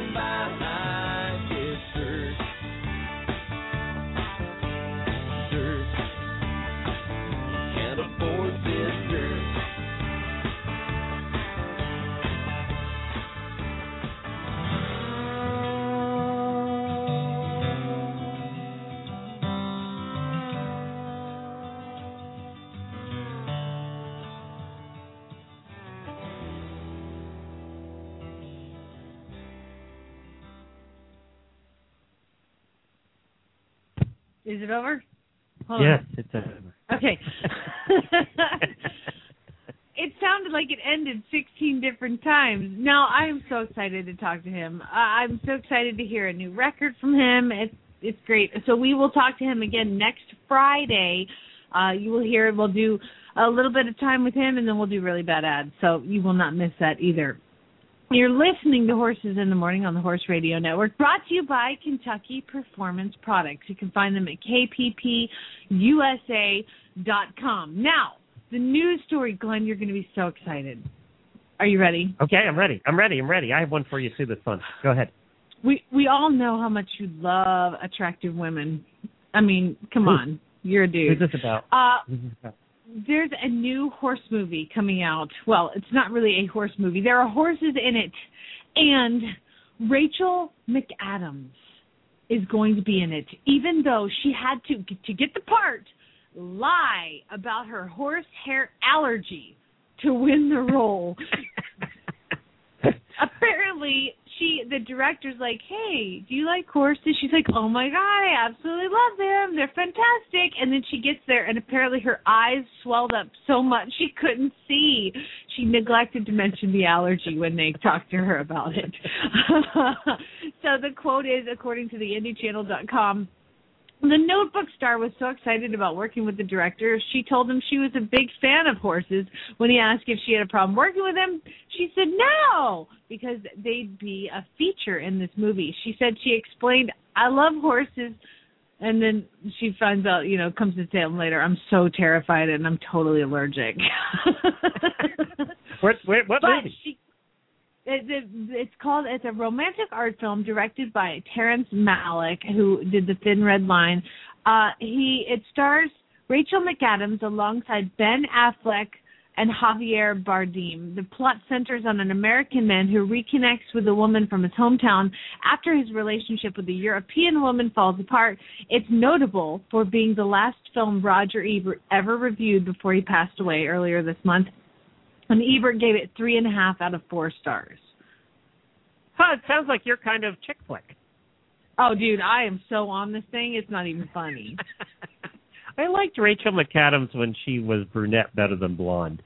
Is it over? Hold yes, on. it's over. Okay. It sounded like it ended 16 different times. No, I am so excited to talk to him. I'm so excited to hear a new record from him. It's great. So we will talk to him again next Friday. You will hear, we'll do a little bit of time with him, and then we'll do really bad ads. So you will not miss that either. You're listening to Horses in the Morning on the Horse Radio Network, brought to you by Kentucky Performance Products. You can find them at kppusa.com. Now, the news story, Glenn, you're going to be so excited. Are you ready? Okay, I'm ready. I have one for you, too, that's fun. Go ahead. We all know how much you love attractive women. I mean, come on. You're a dude. Who's this about? There's a new horse movie coming out. Well, it's not really a horse movie. There are horses in it. And Rachel McAdams is going to be in it, even though she had to get the part, lie about her horse hair allergy to win the role. Apparently, the director's like, hey, do you like horses? She's like, oh my God, I absolutely love them. They're fantastic. And then she gets there, and apparently her eyes swelled up so much she couldn't see. She neglected to mention the allergy when they talked to her about it. So the quote is, according to the IndieChannel.com, the Notebook star was so excited about working with the director, she told him she was a big fan of horses. When he asked if she had a problem working with him, she said no, because they'd be a feature in this movie. She said she explained, I love horses, and then she finds out, comes to tell him later, I'm so terrified and I'm totally allergic. What movie? It's a romantic art film directed by Terrence Malick, who did The Thin Red Line. It stars Rachel McAdams alongside Ben Affleck and Javier Bardem. The plot centers on an American man who reconnects with a woman from his hometown after his relationship with a European woman falls apart. It's notable for being the last film Roger Ebert ever reviewed before he passed away earlier this month. And Ebert gave it 3.5 out of 4 stars. Huh, it sounds like your kind of chick flick. Oh, dude, I am so on this thing, it's not even funny. I liked Rachel McAdams when she was brunette better than blonde.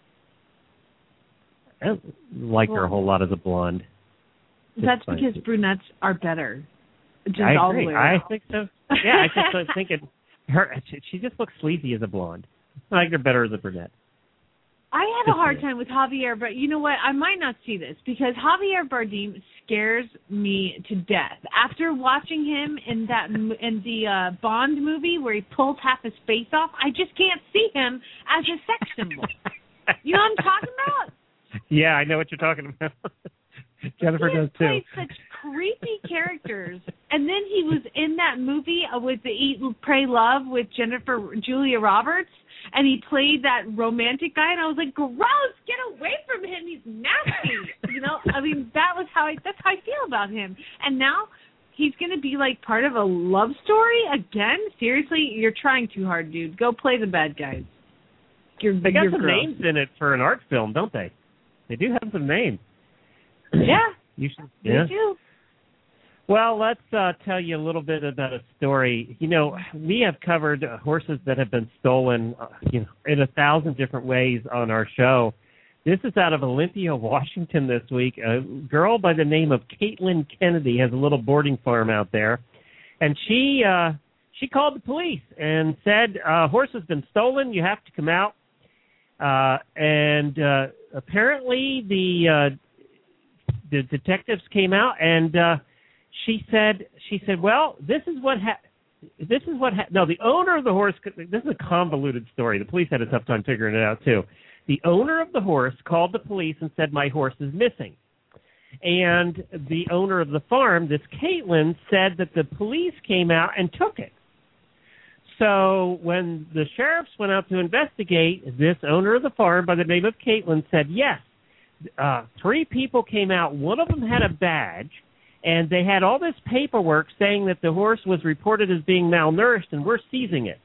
I don't like her a whole lot as a blonde. That's because brunettes are better. Just I all agree. the way around. I think so. Yeah, I just was thinking she just looks sleazy as a blonde. I like her better as a brunette. I have a hard time with Javier, but you know what? I might not see this because Javier Bardem scares me to death. After watching him in the Bond movie where he pulls half his face off, I just can't see him as a sex symbol. You know what I'm talking about? Yeah, I know what you're talking about. Jennifer does too. He plays such creepy characters, and then he was in that movie with the Eat, Pray, Love with Julia Roberts. And he played that romantic guy, and I was like, gross, get away from him, he's nasty. I mean, that's how I feel about him. And now he's going to be like part of a love story again? Seriously, you're trying too hard, dude. Go play the bad guys. They got some names in it for an art film, don't they? They do have some names. Yeah, you should. They do. Well, let's tell you a little bit about a story. We have covered horses that have been stolen, in 1,000 different ways on our show. This is out of Olympia, Washington this week. A girl by the name of Caitlin Kennedy has a little boarding farm out there, and she called the police and said, horse has been stolen, you have to come out. And apparently the detectives came out and she said, well, this is what no, the owner of the horse, this is a convoluted story. The police had a tough time figuring it out too. The owner of the horse called the police and said, my horse is missing. And the owner of the farm, this Caitlin, said that the police came out and took it. So when the sheriffs went out to investigate, this owner of the farm by the name of Caitlin said, yes, 3 people came out. One of them had a badge, and they had all this paperwork saying that the horse was reported as being malnourished, and we're seizing it.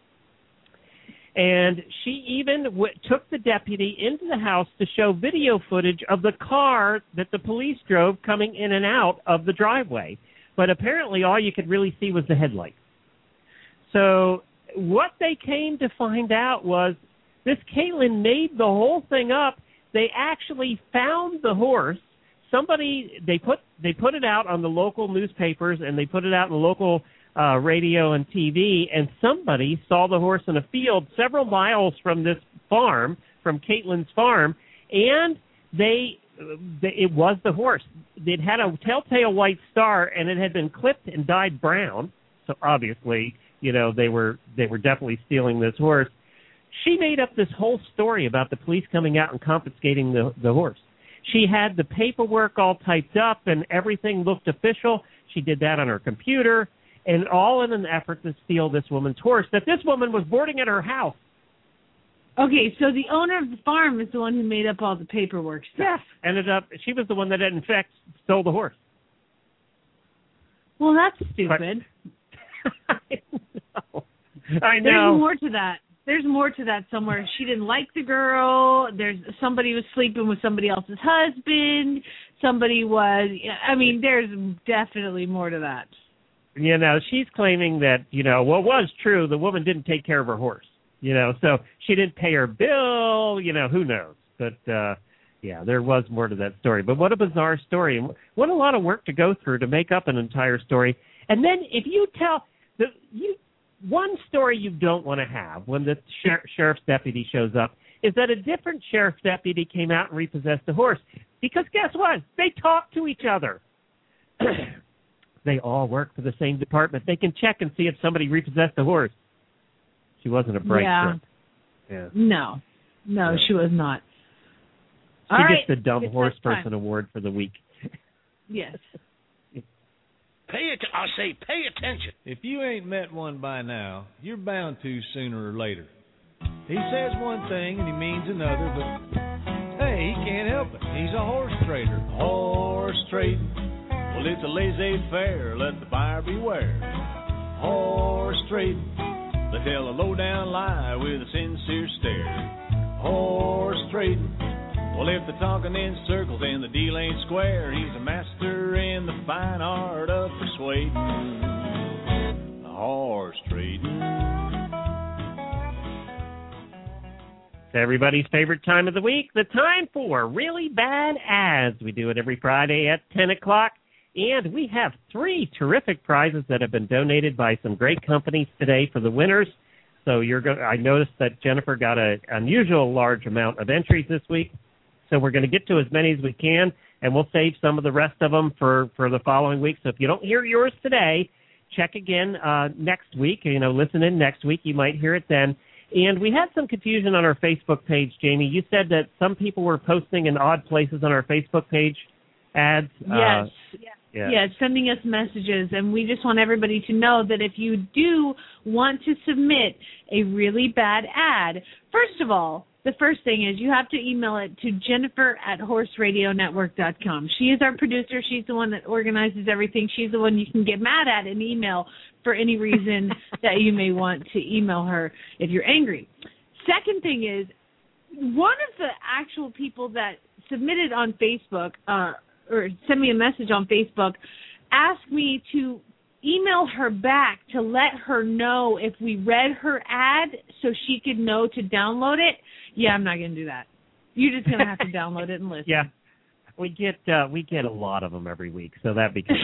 And she even took the deputy into the house to show video footage of the car that the police drove coming in and out of the driveway. But apparently all you could really see was the headlights. So what they came to find out was this Caitlin made the whole thing up. They actually found the horse. They put it out on the local newspapers, and they put it out in the local radio and TV, and somebody saw the horse in a field several miles from this farm, from Caitlin's farm, and it was the horse. It had a telltale white star, and it had been clipped and dyed brown. So obviously, they were definitely stealing this horse. She made up this whole story about the police coming out and confiscating the horse. She had the paperwork all typed up, and everything looked official. She did that on her computer, and all in an effort to steal this woman's horse that this woman was boarding at her house. Okay, so the owner of the farm is the one who made up all the paperwork stuff. Yes. She was the one that, in fact, stole the horse. Well, that's stupid. I know. There's more to that. There's more to that somewhere. She didn't like the girl. Somebody was sleeping with somebody else's husband. There's definitely more to that. She's claiming that, what was true, the woman didn't take care of her horse, so she didn't pay her bill, who knows. But, there was more to that story. But what a bizarre story. And what a lot of work to go through to make up an entire story. And then if you tell... One story you don't want to have when the sheriff's deputy shows up is that a different sheriff's deputy came out and repossessed a horse. Because guess what? They talk to each other. They all work for the same department. They can check and see if somebody repossessed a horse. She wasn't a bright shrimp. Yeah. No, she was not. She gets the Dumb Horse Person Award for the week. Yes. I say, pay attention. If you ain't met one by now, you're bound to sooner or later. He says one thing and he means another, but hey, he can't help it. He's a horse trader. Horse trading. Well, it's a laissez-faire. Let the buyer beware. Horse trading. They tell a low-down lie with a sincere stare. Horse trading. Well, if they're talking in circles and the deal ain't square, he's a master in the fine art of persuading. Horse trading. It's everybody's favorite time of the week, the time for Really Bad Ads. We do it every Friday at 10 o'clock, and we have 3 terrific prizes that have been donated by some great companies today for the winners. So I noticed that Jennifer got an unusual large amount of entries this week. So we're going to get to as many as we can, and we'll save some of the rest of them for the following week. So if you don't hear yours today, check again next week. Listen in next week. You might hear it then. And we had some confusion on our Facebook page, Jamie. You said that some people were posting in odd places on our Facebook page ads. Yes. Yeah, sending us messages, and we just want everybody to know that if you do want to submit a really bad ad, first of all, the first thing is you have to email it to Jennifer@horseradionetwork.com. She is our producer. She's the one that organizes everything. She's the one you can get mad at in email for any reason that you may want to email her if you're angry. Second thing is, one of the actual people that submitted on Facebook or sent me a message on Facebook asked me to email her back to let her know if we read her ad so she could know to download it. Yeah, I'm not going to do that. You're just going to have to download it and listen. Yeah, we get a lot of them every week, so that becomes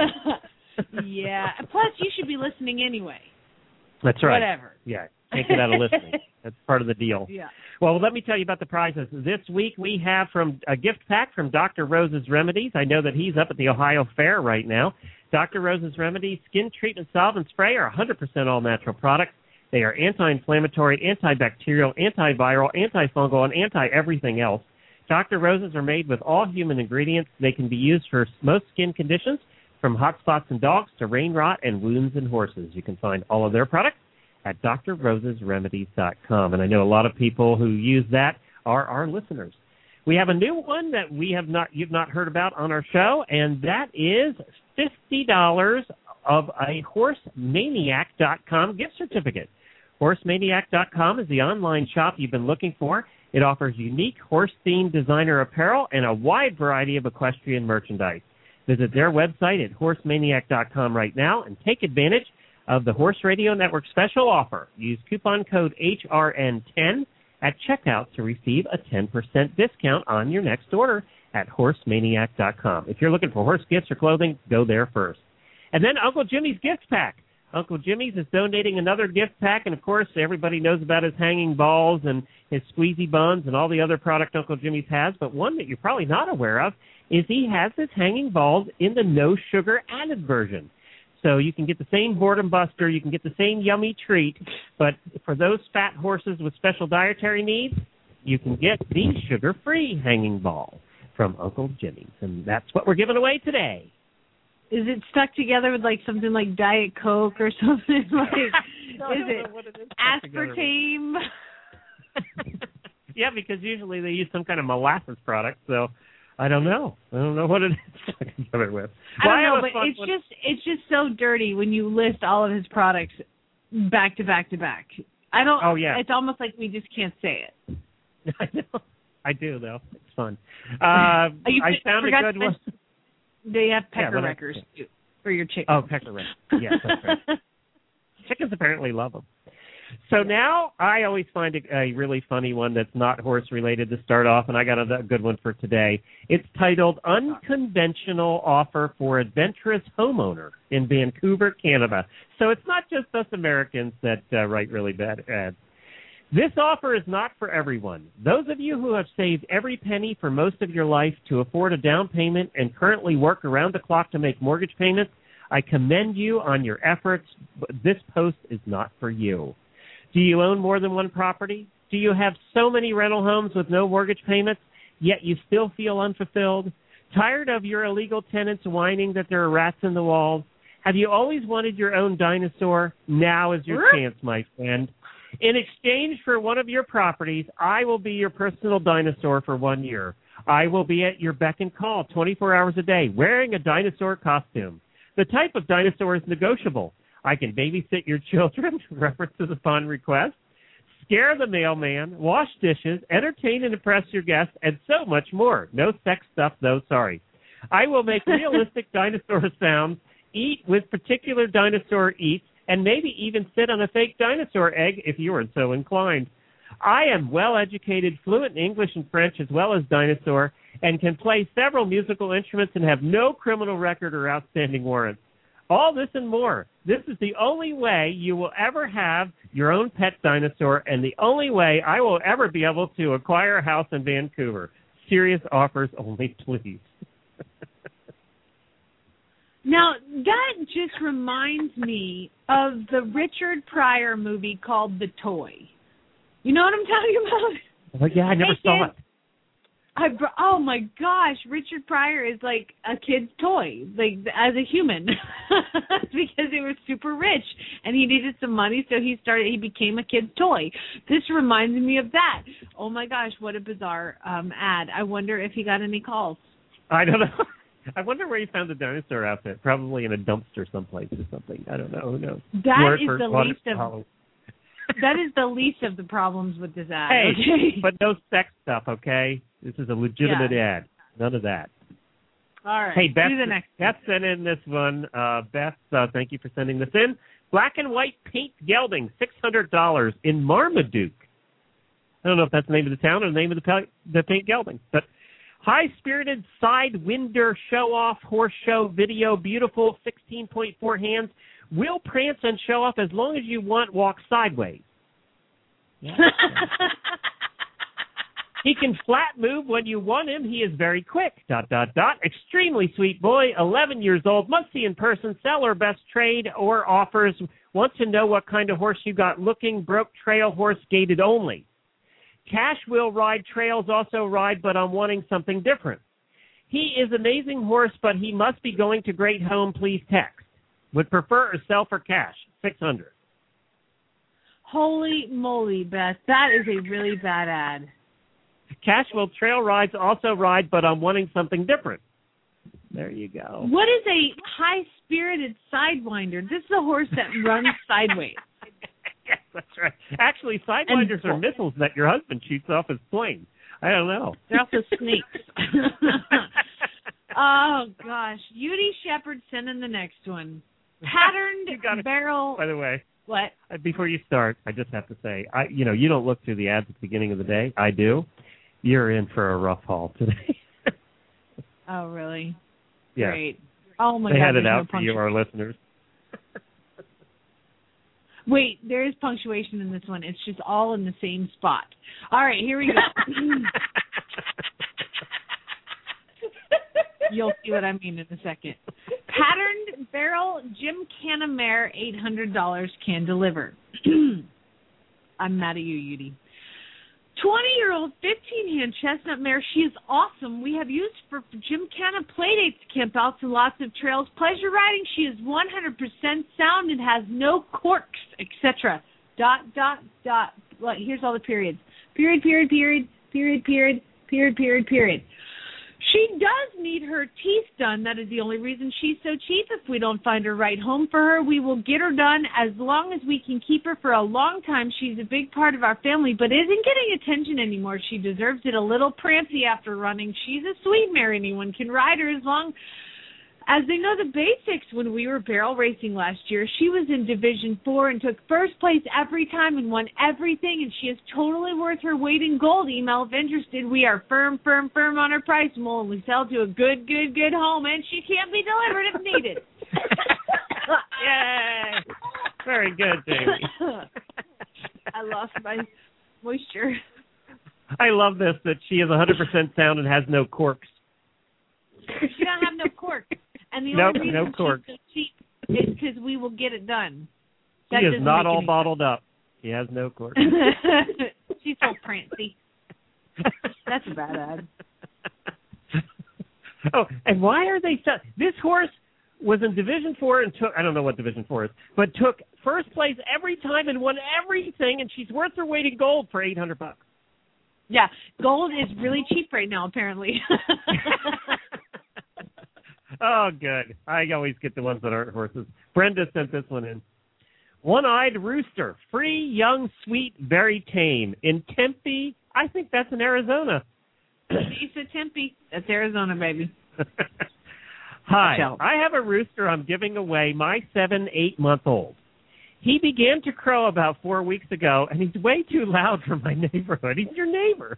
Yeah. Plus, you should be listening anyway. That's right. Whatever. Yeah, can't get out of listening. That's part of the deal. Yeah. Well, let me tell you about the prizes. This week we have from a gift pack from Dr. Rose's Remedies. I know that he's up at the Ohio Fair right now. Dr. Rose's Remedies Skin Treatment Solvent Spray are 100% all-natural products. They are anti-inflammatory, antibacterial, antiviral, antifungal, and anti-everything else. Dr. Rose's are made with all human ingredients. They can be used for most skin conditions, from hot spots in dogs to rain rot and wounds in horses. You can find all of their products at drrosesremedies.com. And I know a lot of people who use that are our listeners. We have a new one that you've not heard about on our show, and that is $50 of a HorseManiac.com gift certificate. HorseManiac.com is the online shop you've been looking for. It offers unique horse-themed designer apparel and a wide variety of equestrian merchandise. Visit their website at HorseManiac.com right now and take advantage of the Horse Radio Network special offer. Use coupon code HRN10 at checkout to receive a 10% discount on your next order at horsemaniac.com. If you're looking for horse gifts or clothing, go there first. And then Uncle Jimmy's Gift Pack. Uncle Jimmy's is donating another gift pack, and of course, everybody knows about his hanging balls and his squeezy buns and all the other product Uncle Jimmy's has, but one that you're probably not aware of is he has his hanging balls in the no sugar added version. So you can get the same boredom buster, you can get the same yummy treat, but for those fat horses with special dietary needs, you can get the sugar-free hanging ball from Uncle Jimmy's, and that's what we're giving away today. Is it stuck together with like something like Diet Coke or something? Is it aspartame? Yeah, because usually they use some kind of molasses product, so I don't know. I don't know what it is stuck together with. I don't know, but it's just so dirty when you list all of his products back to back to back. I don't. Oh yeah. It's almost like we just can't say it. I know. I do though. It's fun. I found a good one. They have pecker wreckers too for your chicken. Oh, pecker wreckers. Yes, that's right. Chickens apparently love them. So now I always find a really funny one that's not horse-related to start off, and I got a good one for today. It's titled Unconventional Offer for Adventurous Homeowner in Vancouver, Canada. So it's not just us Americans that write really bad ads. This offer is not for everyone. Those of you who have saved every penny for most of your life to afford a down payment and currently work around the clock to make mortgage payments, I commend you on your efforts, but this post is not for you. Do you own more than one property? Do you have so many rental homes with no mortgage payments, yet you still feel unfulfilled? Tired of your illegal tenants whining that there are rats in the walls? Have you always wanted your own dinosaur? Now is your chance, my friend. In exchange for one of your properties, I will be your personal dinosaur for 1 year. I will be at your beck and call 24 hours a day, wearing a dinosaur costume. The type of dinosaur is negotiable. I can babysit your children, references upon request, scare the mailman, wash dishes, entertain and impress your guests, and so much more. No sex stuff, though, sorry. I will make realistic dinosaur sounds, eat with particular dinosaur eats, and maybe even sit on a fake dinosaur egg if you are so inclined. I am well-educated, fluent in English and French as well as dinosaur, and can play several musical instruments and have no criminal record or outstanding warrants. All this and more. This is the only way you will ever have your own pet dinosaur and the only way I will ever be able to acquire a house in Vancouver. Serious offers only, please. Now, that just reminds me of the Richard Pryor movie called The Toy. You know what I'm talking about? Well, yeah, I never saw it. Oh, my gosh. Richard Pryor is like a kid's toy, like as a human, because he was super rich and he needed some money, so he became a kid's toy. This reminds me of that. Oh, my gosh, what a bizarre ad. I wonder if he got any calls. I don't know. I wonder where he found the dinosaur outfit. Probably in a dumpster someplace or something. I don't know. Who knows? That is the least of the problems with this ad. Hey, okay? But no sex stuff, okay? This is a legitimate ad. None of that. All right. Hey, Beth, do the next Beth sent in this one. Beth, thank you for sending this in. Black and white paint gelding, $600 in Marmaduke. I don't know if that's the name of the town or the name of the paint gelding, but high-spirited side-winder show-off horse show video, beautiful 16.4 hands, will prance and show off as long as you want, walk sideways. Yeah. He can flat move when you want him. He is very quick, ... Extremely sweet boy, 11 years old, must see in person, seller best trade or offers. Want to know what kind of horse you got looking, broke trail horse, gated only. Cash will ride trails, also ride, but I'm wanting something different. He is amazing horse, but he must be going to great home, please text. Would prefer a sell for cash, $600. Holy moly, Beth. That is a really bad ad. Cash will trail rides, also ride, but I'm wanting something different. There you go. What is a high-spirited sidewinder? This is a horse that runs sideways. Yes, that's right. Actually, sidewinders are missiles that your husband shoots off his plane. I don't know. They're also snakes. Oh, gosh. Udi Shepherd sent in the next one. Patterned barrel. By the way. What? Before you start, I just have to say, you don't look through the ads at the beginning of the day. I do. You're in for a rough haul today. Oh, really? Yeah. Great. Oh, my God. They had it no out for you, our listeners. Wait, there is punctuation in this one. It's just all in the same spot. All right, here we go. You'll see what I mean in a second. Patterned barrel Jim Canamere, $800 can deliver. I'm mad at you, Yudi. 20-year-old 15-hand chestnut mare. She is awesome. We have used for Jim Canna playdates, campouts, and lots of trails. Pleasure riding. She is 100% sound and has no corks, etc. ... Well, here's all the periods. Period. She does need her teeth done. That is the only reason she's so cheap. If we don't find a right home for her, we will get her done as long as we can keep her for a long time. She's a big part of our family, but isn't getting attention anymore. She deserves it. A little prancy after running. She's a sweet mare. Anyone can ride her as long as they know the basics. When we were barrel racing last year, she was in Division 4 and took first place every time and won everything, and she is totally worth her weight in gold. Email if interested. We are firm on her price, and we'll only sell to a good home, and she can't be delivered if needed. Yay! Very good, Jamie. I lost my moisture. I love this, that she is 100% sound and has no corks. She don't have no cork. And the only reason she's so cheap is because we will get it done. She is not all bottled up. She has no cork. She's so prancy. That's a bad ad. Oh, and why are they... This horse was in Division 4 and took... I don't know what Division 4 is, but took first place every time and won everything, and she's worth her weight in gold for $800. Yeah, gold is really cheap right now, apparently. Oh, good. I always get the ones that aren't horses. Brenda sent this one in. One-eyed rooster, free, young, sweet, very tame. In Tempe, I think that's in Arizona. Lisa Tempe. That's Arizona, baby. Hi, I have a rooster I'm giving away, my 7-8-month-old. He began to crow about 4 weeks ago, and he's way too loud for my neighborhood. He's your neighbor.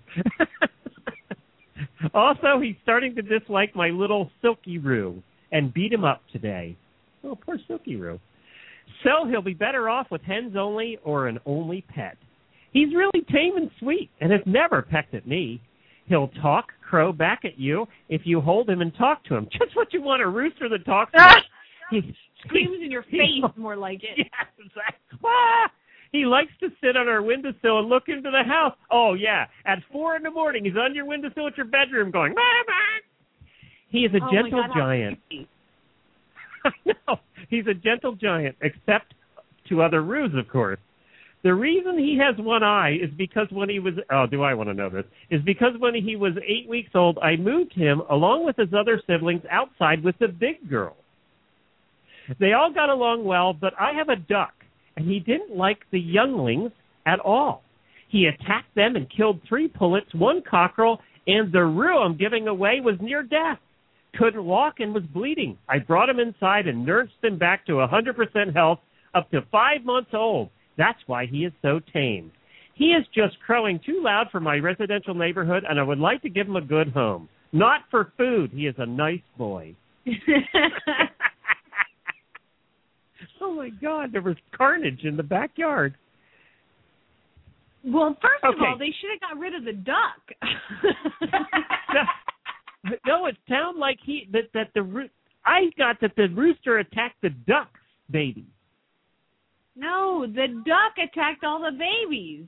Also, he's starting to dislike my little Silky Roo and beat him up today. Oh, poor Silky Roo. So he'll be better off with hens only or an only pet. He's really tame and sweet and has never pecked at me. He'll talk, crow back at you if you hold him and talk to him. Just what you want, a rooster that talks to you. He screams in your face, more like it. Yes, exactly. Ah! He likes to sit on our windowsill and look into the house. Oh, yeah. At 4 a.m, he's on your windowsill at your bedroom going, bah! He is a gentle giant. I know. He's a gentle giant, except to other roos, of course. The reason he has one eye is because when he was, do I want to know this? Is because when he was 8 weeks old, I moved him, along with his other siblings, outside with the big girl. They all got along well, but I have a duck. And he didn't like the younglings at all. He attacked them and killed 3 pullets, 1 cockerel, and the roo I'm giving away was near death. Couldn't walk and was bleeding. I brought him inside and nursed him back to 100% health up to 5 months old. That's why he is so tame. He is just crowing too loud for my residential neighborhood, and I would like to give him a good home. Not for food. He is a nice boy. Oh, my God, there was carnage in the backyard. Well, first of all, they should have got rid of the duck. No, it sounded like I got that the rooster attacked the duck's baby. No, the duck attacked all the babies.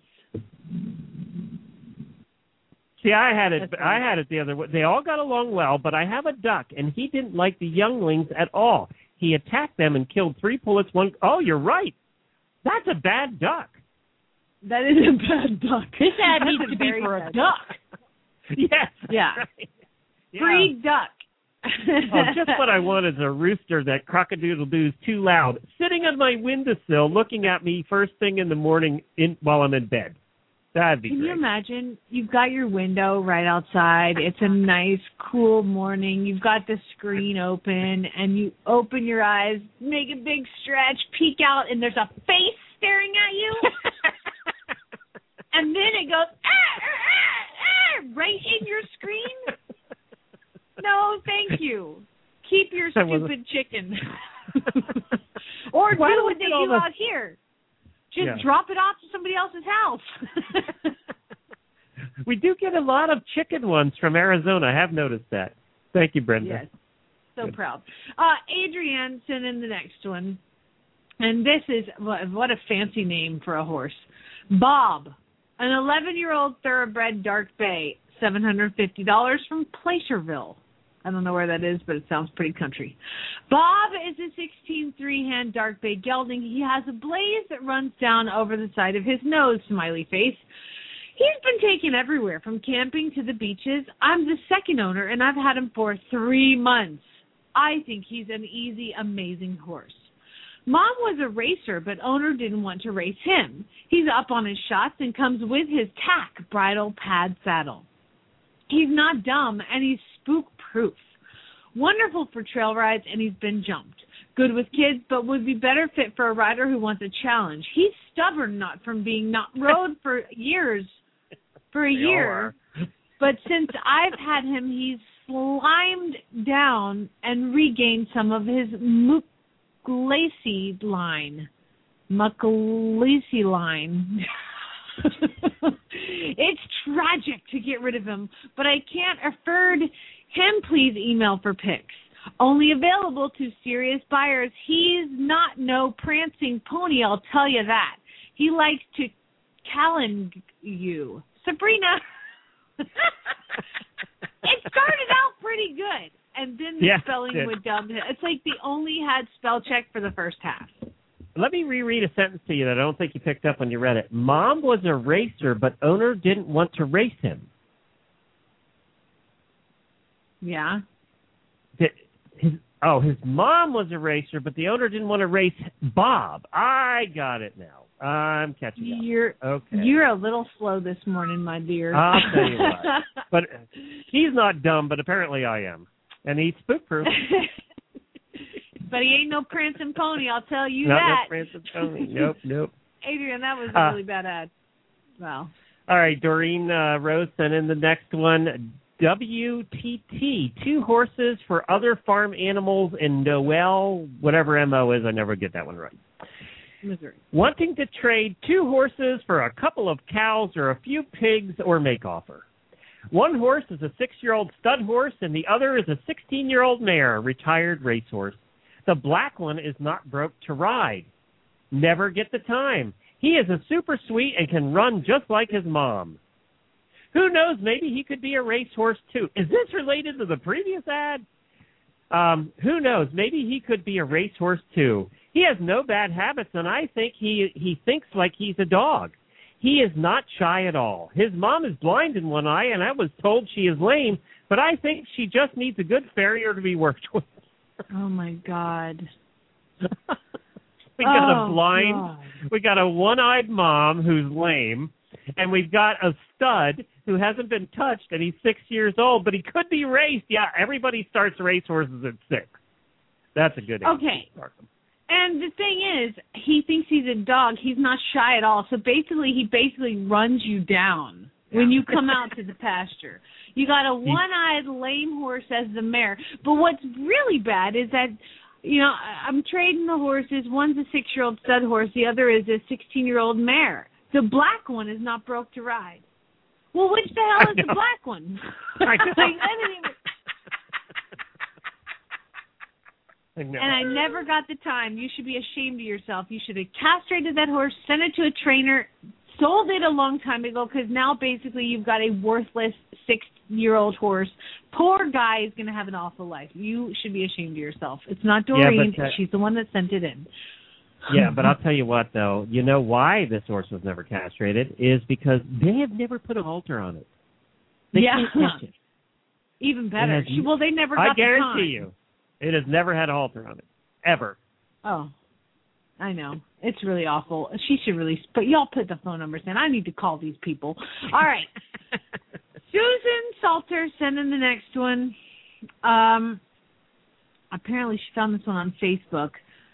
See, I had it the other way. They all got along well, but I have a duck, and he didn't like the younglings at all. He attacked them and killed 3 pullets, 1... Oh, you're right. That's a bad duck. That is a bad duck. This ad needs to be for a duck. Yes. Yeah. Right. Free duck. Just what I want is a rooster that crockadoodle-doos too loud, sitting on my windowsill looking at me first thing in the morning while I'm in bed. That'd be Can great. you imagine? You've got your window right outside. It's a nice, cool morning. You've got the screen open, and you open your eyes, make a big stretch, peek out, and there's a face staring at you. And then it goes, right in your screen? No, thank you. Keep your stupid chicken. Or do what they do out here. Just drop it off to somebody else's house. We do get a lot of chicken ones from Arizona. I have noticed that. Thank you, Brenda. Yes. So proud. Adrienne sent in the next one. And this is, what a fancy name for a horse. Bob, an 11-year-old thoroughbred dark bay, $750 from Placerville. I don't know where that is, but it sounds pretty country. Bob is a 16 3-hand dark bay gelding. He has a blaze that runs down over the side of his nose, smiley face. He's been taken everywhere, from camping to the beaches. I'm the second owner, and I've had him for 3 months. I think he's an easy, amazing horse. Mom was a racer, but owner didn't want to race him. He's up on his shots and comes with his tack, bridle, pad, saddle. He's not dumb, and he's spook-proof. Wonderful for trail rides, and he's been jumped. Good with kids, but would be better fit for a rider who wants a challenge. He's stubborn, not from being not rode for years, for a year. But since I've had him, he's slimed down and regained some of his Mucklacey line. It's tragic to get rid of him, but I can't afford him. Please email for pics. Only available to serious buyers. He's not no prancing pony, I'll tell you that. He likes to calling you. Sabrina. It started out pretty good, and then the spelling went down. It's like they only had spell check for the first half. Let me reread a sentence to you that I don't think you picked up when you read it. Mom was a racer, but owner didn't want to race him. Yeah. His mom was a racer, but the owner didn't want to race Bob. I got it now. I'm catching up. You're a little slow this morning, my dear. I'll tell you what. But he's not dumb, but apparently I am. And he's spook-proof. But he ain't no prancing pony, I'll tell you Not that. No prancing pony. Nope. Adrian, that was a really bad ad. Wow. All right, Doreen Rose sent in the next one. WTT, 2 horses for other farm animals in Noel, whatever MO is, I never get that one right. Missouri. Wanting to trade 2 horses for a couple of cows or a few pigs or make offer. One horse is a 6-year-old stud horse and the other is a 16-year-old mare, retired racehorse. The black one is not broke to ride. Never get the time. He is a super sweet and can run just like his mom. Who knows, maybe he could be a racehorse too. Is this related to the previous ad? Who knows, maybe he could be a racehorse too. He has no bad habits, and I think he thinks like he's a dog. He is not shy at all. His mom is blind in one eye, and I was told she is lame, but I think she just needs a good farrier to be worked with. Oh, my God. We got a blind, we got a one-eyed mom who's lame, and we've got a stud who hasn't been touched, and he's 6 years old, but he could be raced. Yeah, everybody starts racehorses at 6. That's a good age. Okay. And the thing is, he thinks he's a dog. He's not shy at all. So he basically runs you down when you come out to the pasture. You got a one-eyed lame horse as the mare. But what's really bad is that, I'm trading the horses. One's a 6-year-old stud horse. The other is a 16-year-old mare. The black one is not broke to ride. Well, which the hell is the black one? And I never got the time. You should be ashamed of yourself. You should have castrated that horse, sent it to a trainer, sold it a long time ago, because now basically you've got a worthless 6-year-old horse. Poor guy is going to have an awful life. You should be ashamed of yourself. It's not Doreen. She's the one that sent it in. Yeah, but I'll tell you what, though. You know why this horse was never castrated is because they have never put a halter on it. They can't catch it. Even better. They never got the time. I guarantee you. It has never had a halter on it, ever. Oh, I know. It's really awful. She should really, but y'all put the phone numbers in. I need to call these people. All right. Susan Salter sent in the next one. Apparently she found this one on Facebook.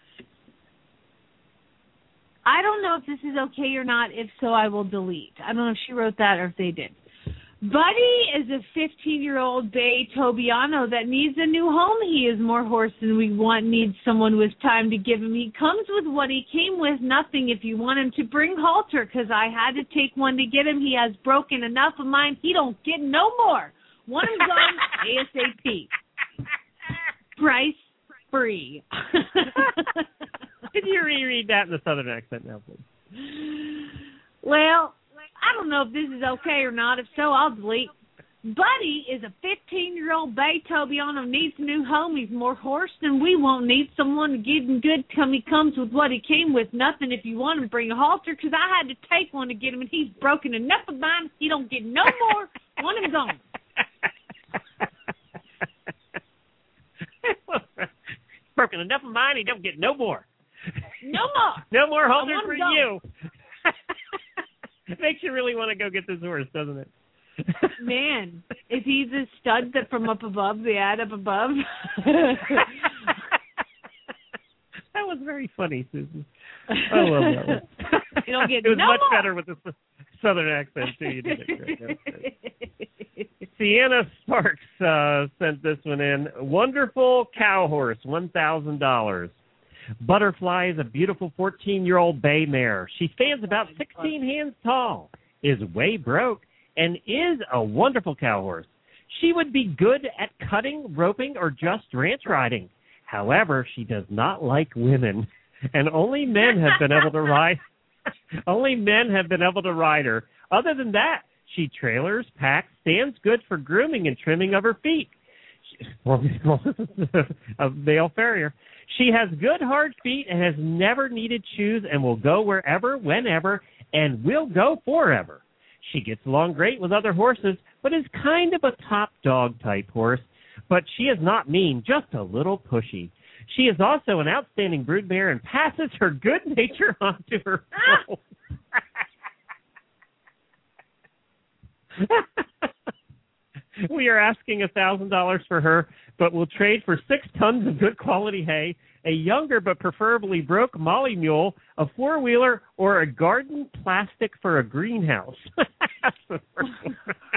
I don't know if this is okay or not. If so, I will delete. I don't know if she wrote that or if they did. Buddy is a 15-year-old Bay Tobiano that needs a new home. He is more horse than we want, needs someone with time to give him. He comes with what he came with, nothing. If you want him to bring halter, because I had to take one to get him. He has broken enough of mine. He don't get no more. Want him gone ASAP. Price free. Could you reread that in the Southern accent now, please? Well, I don't know if this is okay or not. If so, I'll delete. Buddy is a 15-year-old Bay Tobiano, needs a new home. He's more horse than we won't, need someone to give him good come. He comes with what he came with, nothing. If you want him, bring a halter, because I had to take one to get him, and he's broken enough of mine. He don't get no more. Want him gone. Broken enough of mine, he don't get no more. No more. No more halters for gone. you. It makes you really want to go get this horse, doesn't it? Man, is he the stud that from up above, the ad up above? That was very funny, Susan. I love that one. You don't get it was no much more. better with the Southern accent, too. You did it great. Sienna Sparks sent this one in. Wonderful cow horse, $1,000. Butterfly is a beautiful 14-year-old bay mare. She stands about 16 hands tall, is way broke, and is a wonderful cow horse. She would be good at cutting, roping, or just ranch riding. However, she does not like women, and only men have been able to ride. Only men have been able to ride her. Other than that, she trailers, packs, stands good for grooming and trimming of her feet. A male farrier. She has good hard feet and has never needed shoes and will go wherever, whenever, and will go forever. She gets along great with other horses, but is kind of a top dog type horse. But she is not mean, just a little pushy. She is also an outstanding broodmare and passes her good nature onto her foal. We are asking $1,000 for her, but we'll trade for 6 tons of good quality hay, a younger but preferably broke Molly mule, a 4-wheeler, or a garden plastic for a greenhouse. That's the first one.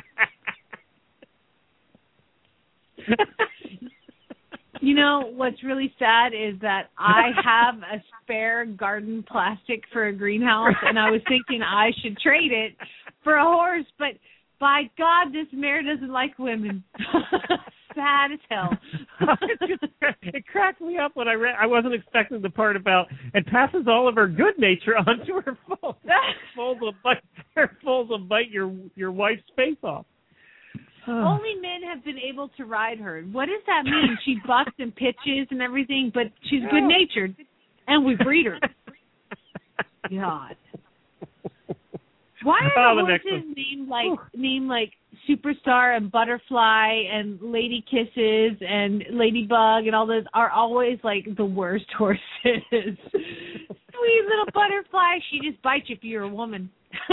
You know, what's really sad is that I have a spare garden plastic for a greenhouse, and I was thinking I should trade it for a horse, but by God, this mare doesn't like women. Sad as hell. It cracked me up when I read. I wasn't expecting the part about it passes all of her good nature onto her foal. Foals will bite your wife's face off. Only men have been able to ride her. What does that mean? She bucks and pitches and everything, but she's good-natured, and we breed her. God. Why are the horses named like Superstar and Butterfly and Lady Kisses and Ladybug and all those are always like the worst horses? Sweet little Butterfly, she just bites you if you're a woman.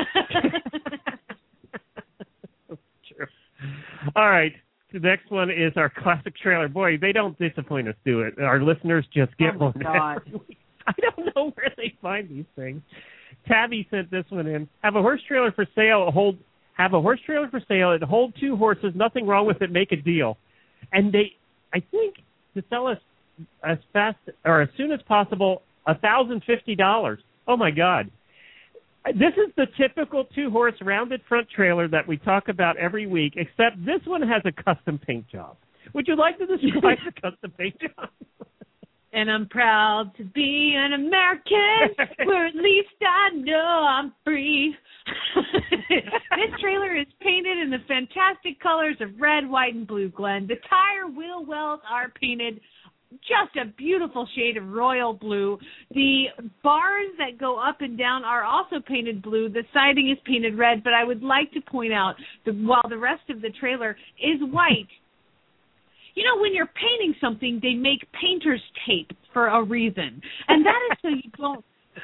True. All right. The next one is our classic trailer. Boy, they don't disappoint us, do it? Our listeners just get one. God. I don't know where they find these things. Tabby sent this one in. Have a horse trailer for sale. Have a horse trailer for sale. It hold 2 horses. Nothing wrong with it. Make a deal. And they, I think, to sell us as fast or as soon as possible, $1,050. Oh my God! This is the typical 2-horse rounded front trailer that we talk about every week, except this one has a custom paint job. Would you like to describe the custom paint job? And I'm proud to be an American, where at least I know I'm free. This trailer is painted in the fantastic colors of red, white, and blue, Glenn. The tire wheel wells are painted just a beautiful shade of royal blue. The bars that go up and down are also painted blue. The siding is painted red, but I would like to point out that while the rest of the trailer is white, you know, when you're painting something, they make painter's tape for a reason. And that is so you don't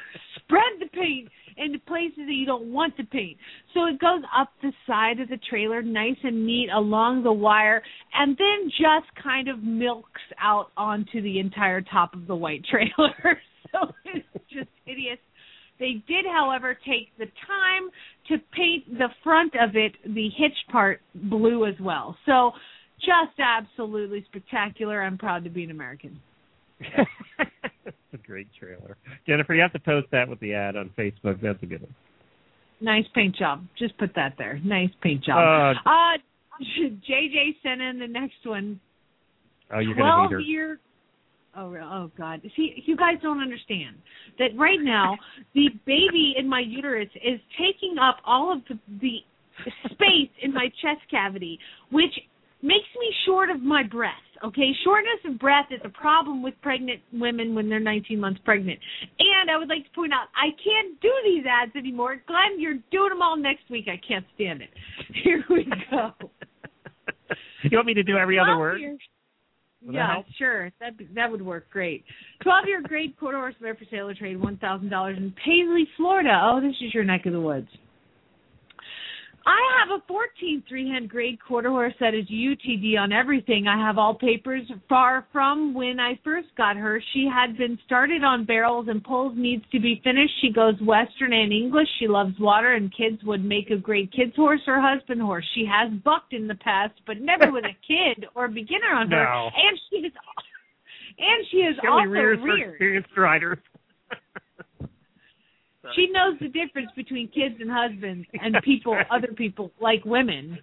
spread the paint into places that you don't want to paint. So it goes up the side of the trailer nice and neat along the wire, and then just kind of milks out onto the entire top of the white trailer. So it's just hideous. They did, however, take the time to paint the front of it, the hitch part, blue as well. So just absolutely spectacular. I'm proud to be an American. That's a great trailer. Jennifer, you have to post that with the ad on Facebook. That's a good one. Nice paint job. Just put that there. Nice paint job. JJ sent in the next one. Oh, you're going to meet her. Oh, God. See, you guys don't understand that right now the baby in my uterus is taking up all of the space in my chest cavity, which makes me short of my breath, okay? Shortness of breath is a problem with pregnant women when they're 19 months pregnant. And I would like to point out, I can't do these ads anymore. Glenn, you're doing them all next week. I can't stand it. Here we go. You want me to do every other word? Yeah, sure. That would work great. 12-year grade quarter horse mare for sale or trade, $1,000 in Paisley, Florida. Oh, this is your neck of the woods. I have a 14 3-hand grade quarter horse that is UTD on everything. I have all papers. Far from when I first got her, she had been started on barrels and pulls, needs to be finished. She goes Western and English. She loves water, and kids would make a great kid's horse or husband horse. She has bucked in the past, but never with a kid or beginner on her. No. And she is also reared. For experienced riders. She knows the difference between kids and husbands and people, other people, like women.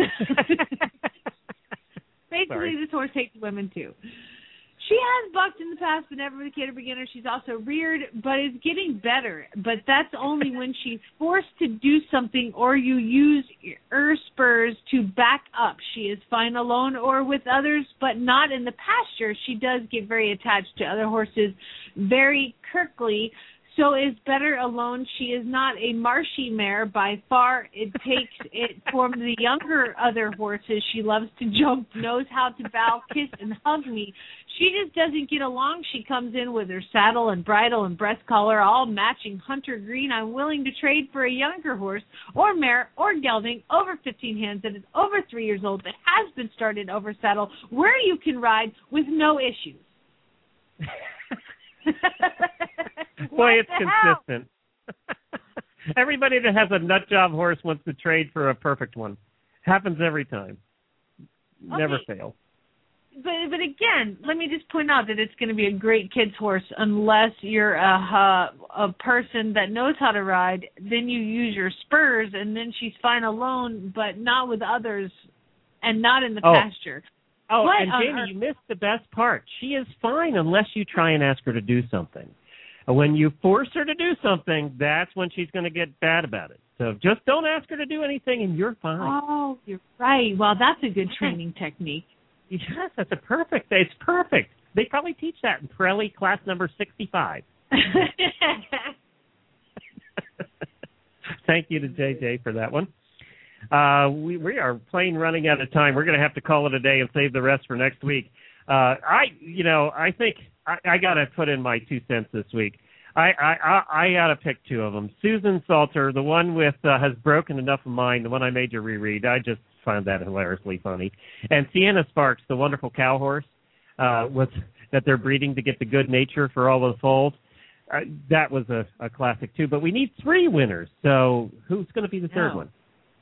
Basically, this horse hates women, too. She has bucked in the past, but never with a kid or beginner. She's also reared, but is getting better. But that's only when she's forced to do something or you use spurs to back up. She is fine alone or with others, but not in the pasture. She does get very attached to other horses, very Kirkley, so is better alone. She is not a marshy mare by far. It takes it from the younger other horses. She loves to jump, knows how to bow, kiss, and hug me. She just doesn't get along. She comes in with her saddle and bridle and breast collar, all matching hunter green. I'm willing to trade for a younger horse or mare or gelding over 15 hands that is over 3 years old that has been started over saddle where you can ride with no issues. Boy, it's consistent. Everybody that has a nut job horse wants to trade for a perfect one. Happens every time. Never fails. But again, let me just point out that it's going to be a great kid's horse unless you're a person that knows how to ride. Then you use your spurs, and then she's fine alone, but not with others, and not in the pasture. Oh, but and Jamie, you missed the best part. She is fine unless you try and ask her to do something. When you force her to do something, that's when she's going to get bad about it. So just don't ask her to do anything, and you're fine. Oh, you're right. Well, that's a good training technique. Yes, that's a perfect. It's perfect. They probably teach that in Pirelli class number 65. Thank you to JJ for that one. We are plain running out of time. We're going to have to call it a day and save the rest for next week. I think I got to put in my 2 cents this week. I got to pick two of them. Susan Salter, the one with Has Broken Enough of Mine, the one I made you reread. I just found that hilariously funny. And Sienna Sparks, the wonderful cow horse that they're breeding to get the good nature for all the foals. That was a classic, too. But we need 3 winners. So who's going to be the third one?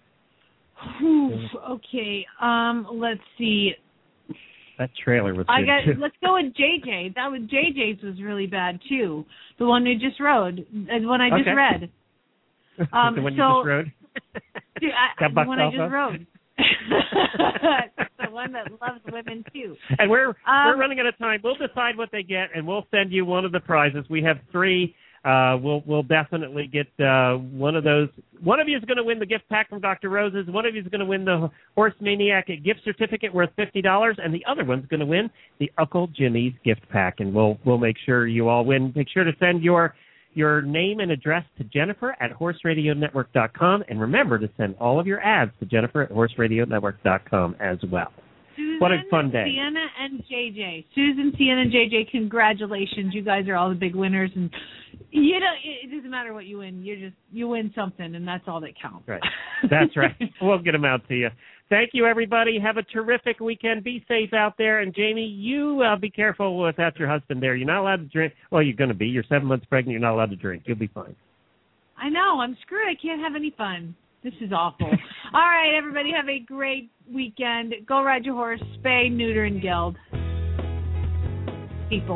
Okay, let's see. That trailer was good, too. Let's go with JJ. JJ's was really bad, too. The one we just rode. The one I just read. The one you just rode? The one I just rode. The one that loves women, too. And we're running out of time. We'll decide what they get, and we'll send you one of the prizes. We have 3. We'll definitely get one of those. One of you is going to win the gift pack from Dr. Rose's. One of you is going to win the Horse Maniac gift certificate worth $50, and the other one's going to win the Uncle Jimmy's gift pack. And we'll make sure you all win. Make sure to send your name and address to Jennifer at horseradionetwork.com, and remember to send all of your ads to Jennifer at horseradionetwork.com as well. Susan, what a fun day. Sienna, and JJ. Susan, Sienna, and JJ, congratulations. You guys are all the big winners, and You know, it doesn't matter what you win. You win something, and that's all that counts. Right. That's right. We'll get them out to you. Thank you, everybody. Have a terrific weekend. Be safe out there. And, Jamie, you be careful without your husband there. You're not allowed to drink. Well, you're going to be. You're 7 months pregnant. You're not allowed to drink. You'll be fine. I know. I'm screwed. I can't have any fun. This is awful. All right, everybody. Have a great weekend. Go ride your horse. Spay, neuter, and geld. People.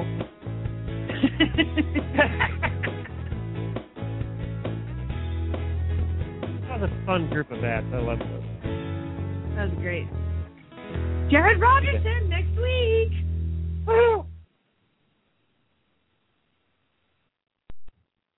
That was a fun group of bats. I love those. That was great. Jared Robertson next week.